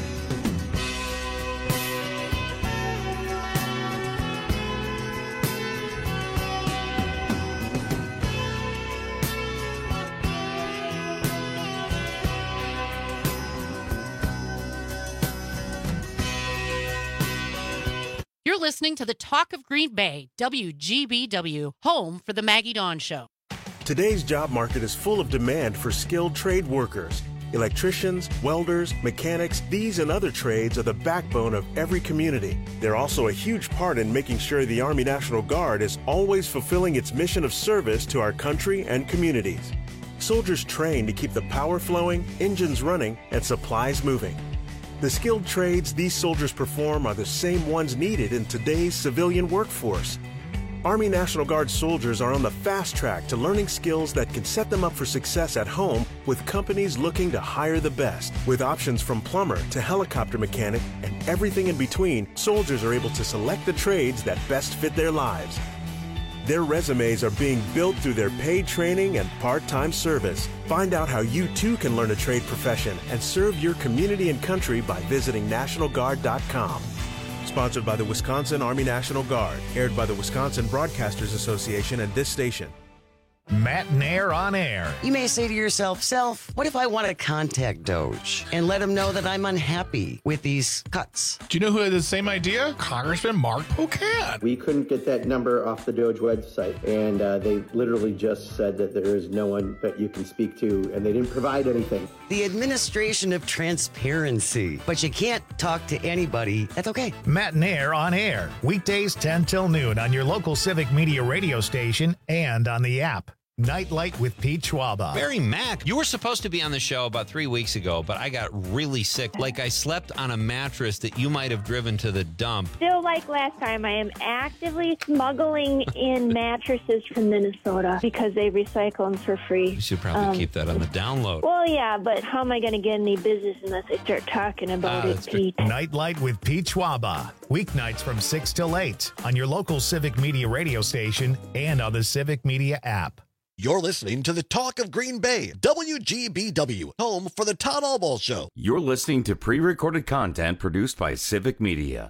You're listening to the Talk of Green Bay, W G B W, home for the Maggie Dawn Show. Today's job market is full of demand for skilled trade workers. Electricians, welders, mechanics, these and other trades are the backbone of every community. They're also a huge part in making sure the Army National Guard is always fulfilling its mission of service to our country and communities. Soldiers train to keep the power flowing, engines running, and supplies moving. The skilled trades these soldiers perform are the same ones needed in today's civilian workforce. Army National Guard soldiers are on the fast track to learning skills that can set them up for success at home with companies looking to hire the best. With options from plumber to helicopter mechanic and everything in between, soldiers are able to select the trades that best fit their lives. Their resumes are being built through their paid training and part-time service. Find out how you too can learn a trade profession and serve your community and country by visiting National Guard dot com. Sponsored by the Wisconsin Army National Guard. Aired by the Wisconsin Broadcasters Association and this station. Matt and Air on Air. You may say to yourself, Self, what if I want to contact Doge and let him know that I'm unhappy with these cuts? Do you know who had the same idea? Congressman Mark Pocan. We couldn't get that number off the Doge website, and uh, they literally just said that there is no one that you can speak to, and they didn't provide anything. The administration of transparency. But you can't talk to anybody. That's okay. Matt and Air on Air. Weekdays ten till noon on your local Civic Media radio station and on the app. Nightlight with Pete Schwaba. Barry Mack, you were supposed to be on the show about three weeks ago, but I got really sick. Like I slept on a mattress that you might have driven to the dump. Still like last time, I am actively smuggling in mattresses from Minnesota because they recycle them for free. You should probably um, keep that on the download. Well, yeah, but how am I going to get any business unless I start talking about uh, it, Pete? Nightlight with Pete Schwaba. Weeknights from six till eight on your local Civic Media radio station and on the Civic Media app. You're listening to the Talk of Green Bay, W G B W, home for the Todd Albaugh Show. You're listening to pre-recorded content produced by Civic Media.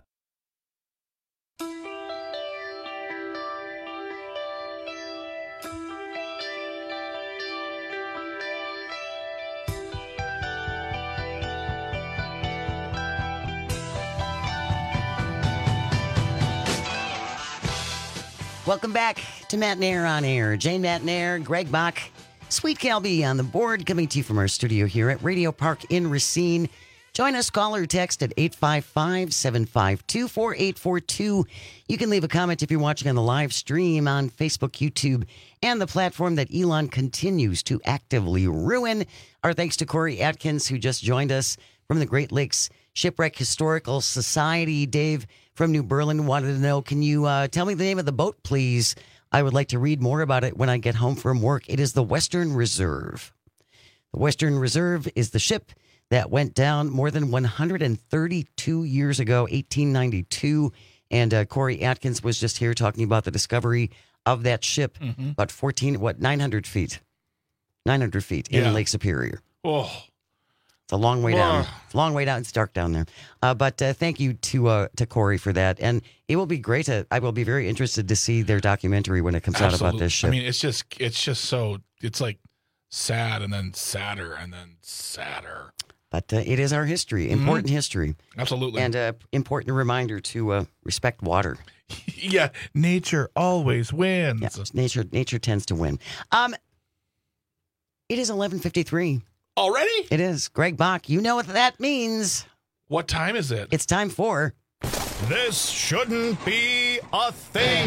Welcome back to Matt and Air on Air. Jane Matt and Air, Greg Bach, Sweet Calby on the board, coming to you from our studio here at Radio Park in Racine. Join us, call or text at eight five five, seven five two, four eight four two. You can leave a comment if you're watching on the live stream on Facebook, YouTube, and the platform that Elon continues to actively ruin. Our thanks to Corey Atkins, who just joined us from the Great Lakes Shipwreck Historical Society. Dave from New Berlin wanted to know, can you uh, tell me the name of the boat, please? I would like to read more about it when I get home from work. It is the Western Reserve. The Western Reserve is the ship that went down more than one hundred thirty-two years ago, eighteen ninety-two. And uh, Corey Atkins was just here talking about the discovery of that ship, mm-hmm. about fourteen, what, nine hundred feet? nine hundred feet in yeah. Lake Superior. Oh, It's a long way down. It's a long way down. It's dark down there. Uh, but uh, thank you to uh, to Corey for that. And it will be great. To, I will be very interested to see their documentary when it comes absolutely. out about this ship. I mean, it's just it's just so it's like sad and then sadder and then sadder. But uh, it is our history, important mm-hmm. history. Absolutely. And an uh, important reminder to uh, respect water. Yeah, nature always wins. Yeah, nature nature tends to win. Um, it is eleven fifty-three. Already? It is. Greg Bach, you know what that means. What time is it? It's time for... This Shouldn't Be a Thing.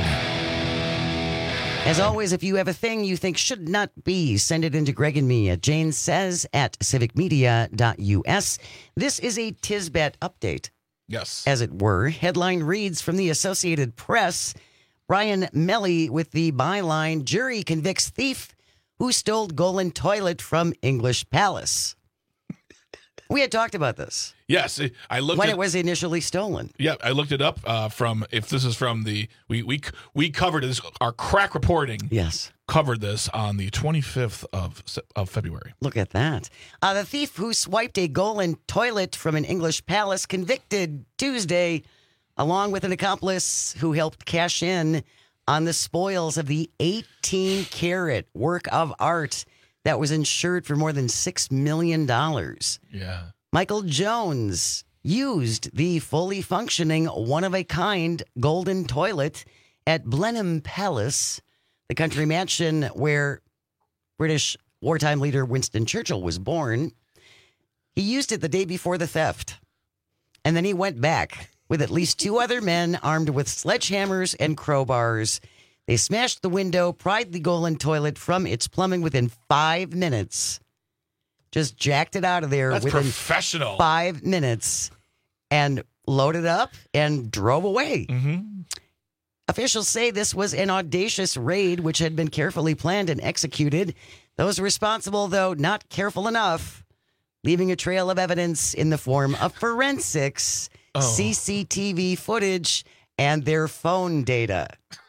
As always, if you have a thing you think should not be, send it into Greg and me at Jane Says at civic media dot U S. This is a Tisbat update. Yes. As it were. Headline reads from the Associated Press. Brian Melly with the byline, jury convicts thief who stole Golan toilet from English Palace. We had talked about this. Yes, I looked when at, it was initially stolen. Yeah, I looked it up uh, from if this is from the we we we covered this our crack reporting. Yes, covered this on the twenty-fifth of of February. Look at that. Uh, the thief who swiped a Golan toilet from an English palace convicted Tuesday, along with an accomplice who helped cash in on the spoils of the eighteen karat work of art that was insured for more than six million dollars. Yeah. Michael Jones used the fully functioning, one-of-a-kind golden toilet at Blenheim Palace, the country mansion where British wartime leader Winston Churchill was born. He used it the day before the theft. And then he went back with at least two other men armed with sledgehammers and crowbars. They smashed the window, pried the Golan toilet from its plumbing within five minutes. Just jacked it out of there That's within professional. five minutes and loaded up and drove away. Mm-hmm. Officials say this was an audacious raid which had been carefully planned and executed. Those responsible, though, not careful enough, leaving a trail of evidence in the form of forensics, oh. C C T V footage, and their phone data.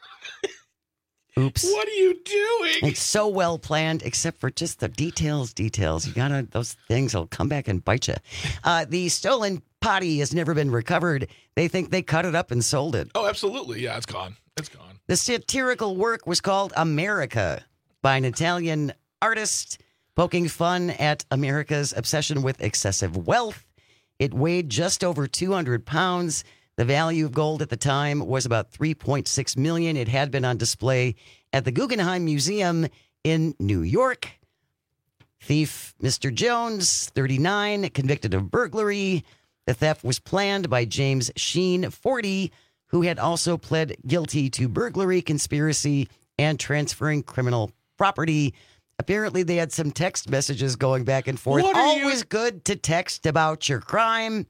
Oops. What are you doing? It's so well planned, except for just the details, details. You gotta, those things will come back and bite you. Uh, the stolen potty has never been recovered. They think they cut it up and sold it. Oh, absolutely. Yeah, it's gone. It's gone. The satirical work was called America by an Italian artist, poking fun at America's obsession with excessive wealth. It weighed just over two hundred pounds. The value of gold at the time was about three point six million dollars. It had been on display at the Guggenheim Museum in New York. Thief Mister Jones, thirty-nine, convicted of burglary. The theft was planned by James Sheen, forty, who had also pled guilty to burglary, conspiracy, and transferring criminal property. Apparently, they had some text messages going back and forth. Always you? good to text about your crime.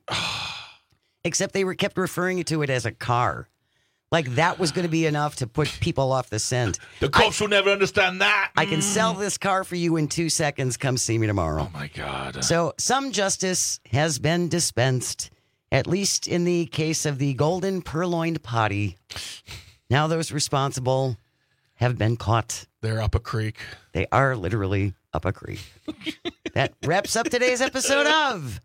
Except they were kept referring to it as a car. Like that was going to be enough to put people off the scent. The cops will never understand that. I can sell this car for you in two seconds. Come see me tomorrow. Oh, my God. So some justice has been dispensed, at least in the case of the golden purloined potty. Now those responsible have been caught. They're up a creek. They are literally up a creek. That wraps up today's episode of...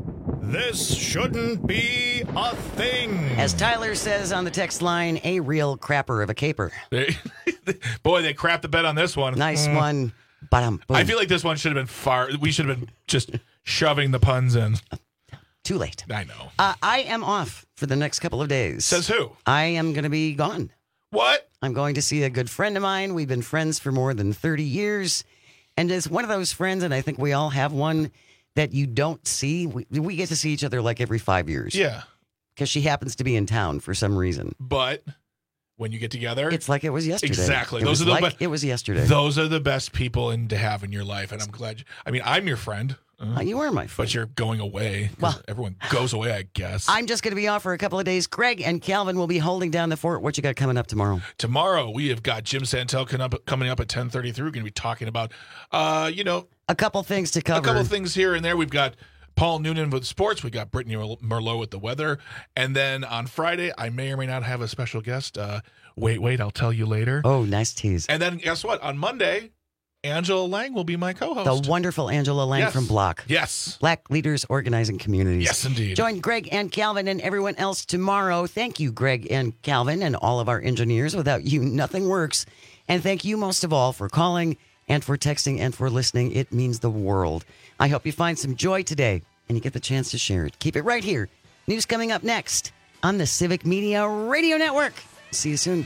This shouldn't be a thing. As Tyler says on the text line, a real crapper of a caper. They, boy, they crapped the bed on this one. Nice mm. one. Ba-dum, boom. I feel like this one should have been far. We should have been just shoving the puns in. Too late. I know. Uh, I am off for the next couple of days. Says who? I am going to be gone. What? I'm going to see a good friend of mine. We've been friends for more than thirty years. And as one of those friends, and I think we all have one, that you don't see. We, we get to see each other like every five years. Yeah. Because she happens to be in town for some reason. But when you get together, it's like it was yesterday. Exactly. It Those was are the like be- it was yesterday. Those are the best people in, to have in your life. And I'm glad. You, I mean, I'm your friend. Uh, you are my friend. But you're going away. Well, everyone goes away, I guess. I'm just going to be off for a couple of days. Greg and Calvin will be holding down the fort. What you got coming up tomorrow? Tomorrow, we have got Jim Santel coming up, coming up at ten thirty-three. We're going to be talking about, uh, you know. A couple things to cover. A couple things here and there. We've got Paul Noonan with sports. We got Brittany Merlot with the weather. And then on Friday, I may or may not have a special guest. Uh, wait, wait, I'll tell you later. Oh, nice tease. And then guess what? On Monday, Angela Lang will be my co-host. The wonderful Angela Lang yes. from Block. Yes. Black Leaders Organizing Communities. Yes, indeed. Join Greg and Calvin and everyone else tomorrow. Thank you, Greg and Calvin, and all of our engineers. Without you, nothing works. And thank you most of all for calling and for texting and for listening. It means the world. I hope you find some joy today and you get the chance to share it. Keep it right here. News coming up next on the Civic Media Radio Network. See you soon.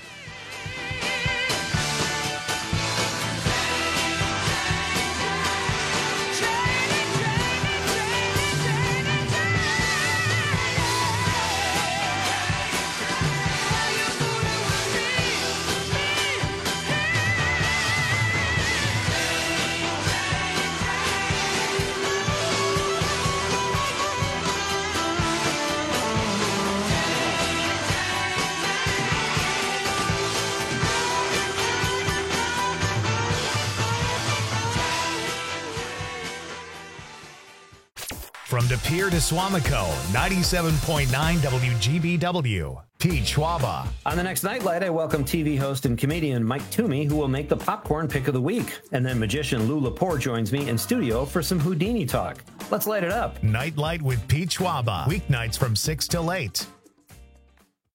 From De Pere to Swamico, ninety-seven point nine W G B W. Pete Schwaba. On the next Nightlight, I welcome T V host and comedian Mike Toomey, who will make the popcorn pick of the week. And then magician Lou Lepore joins me in studio for some Houdini talk. Let's light it up. Nightlight with Pete Schwaba. Weeknights from six till eight.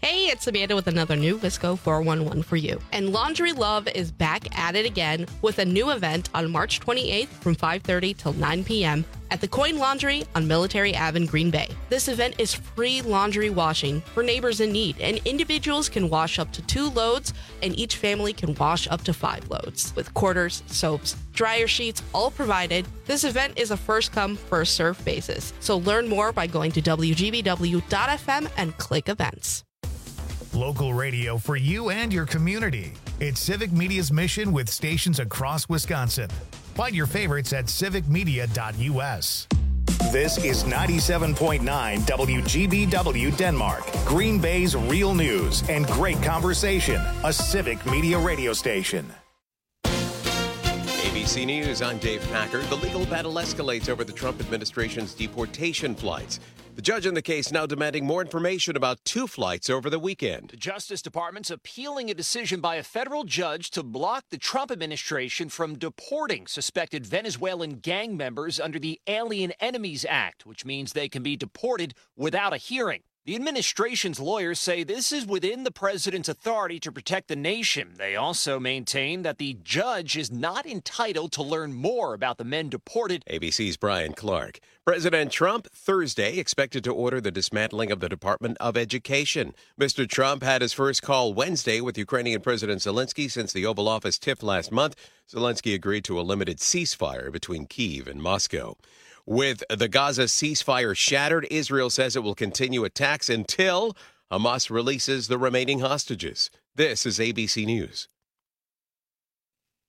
Hey, it's Amanda with another new Visco four one one for you. And Laundry Love is back at it again with a new event on March twenty-eighth from five thirty till nine p.m. at the Coin Laundry on Military Ave in Green Bay. This event is free laundry washing for neighbors in need, and individuals can wash up to two loads, and each family can wash up to five loads. With quarters, soaps, dryer sheets, all provided, this event is a first-come, first-served basis. So learn more by going to W G B W dot F M and click events. Local radio for you and your community. It's Civic Media's mission with stations across Wisconsin. Find your favorites at civic media dot U S. This is ninety-seven point nine W G B W Denmark, Green Bay's real news and great conversation, a Civic Media radio station. A B C News, I'm Dave Packard. The legal battle escalates over the Trump administration's deportation flights. The judge in the case now demanding more information about two flights over the weekend. The Justice Department's appealing a decision by a federal judge to block the Trump administration from deporting suspected Venezuelan gang members under the Alien Enemies Act, which means they can be deported without a hearing. The administration's lawyers say this is within the president's authority to protect the nation. They also maintain that the judge is not entitled to learn more about the men deported. A B C's Brian Clark. President Trump, Thursday, expected to order the dismantling of the Department of Education. Mister Trump had his first call Wednesday with Ukrainian President Zelensky since the Oval Office tiff last month. Zelensky agreed to a limited ceasefire between Kyiv and Moscow. With the Gaza ceasefire shattered, Israel says it will continue attacks until Hamas releases the remaining hostages. This is A B C News.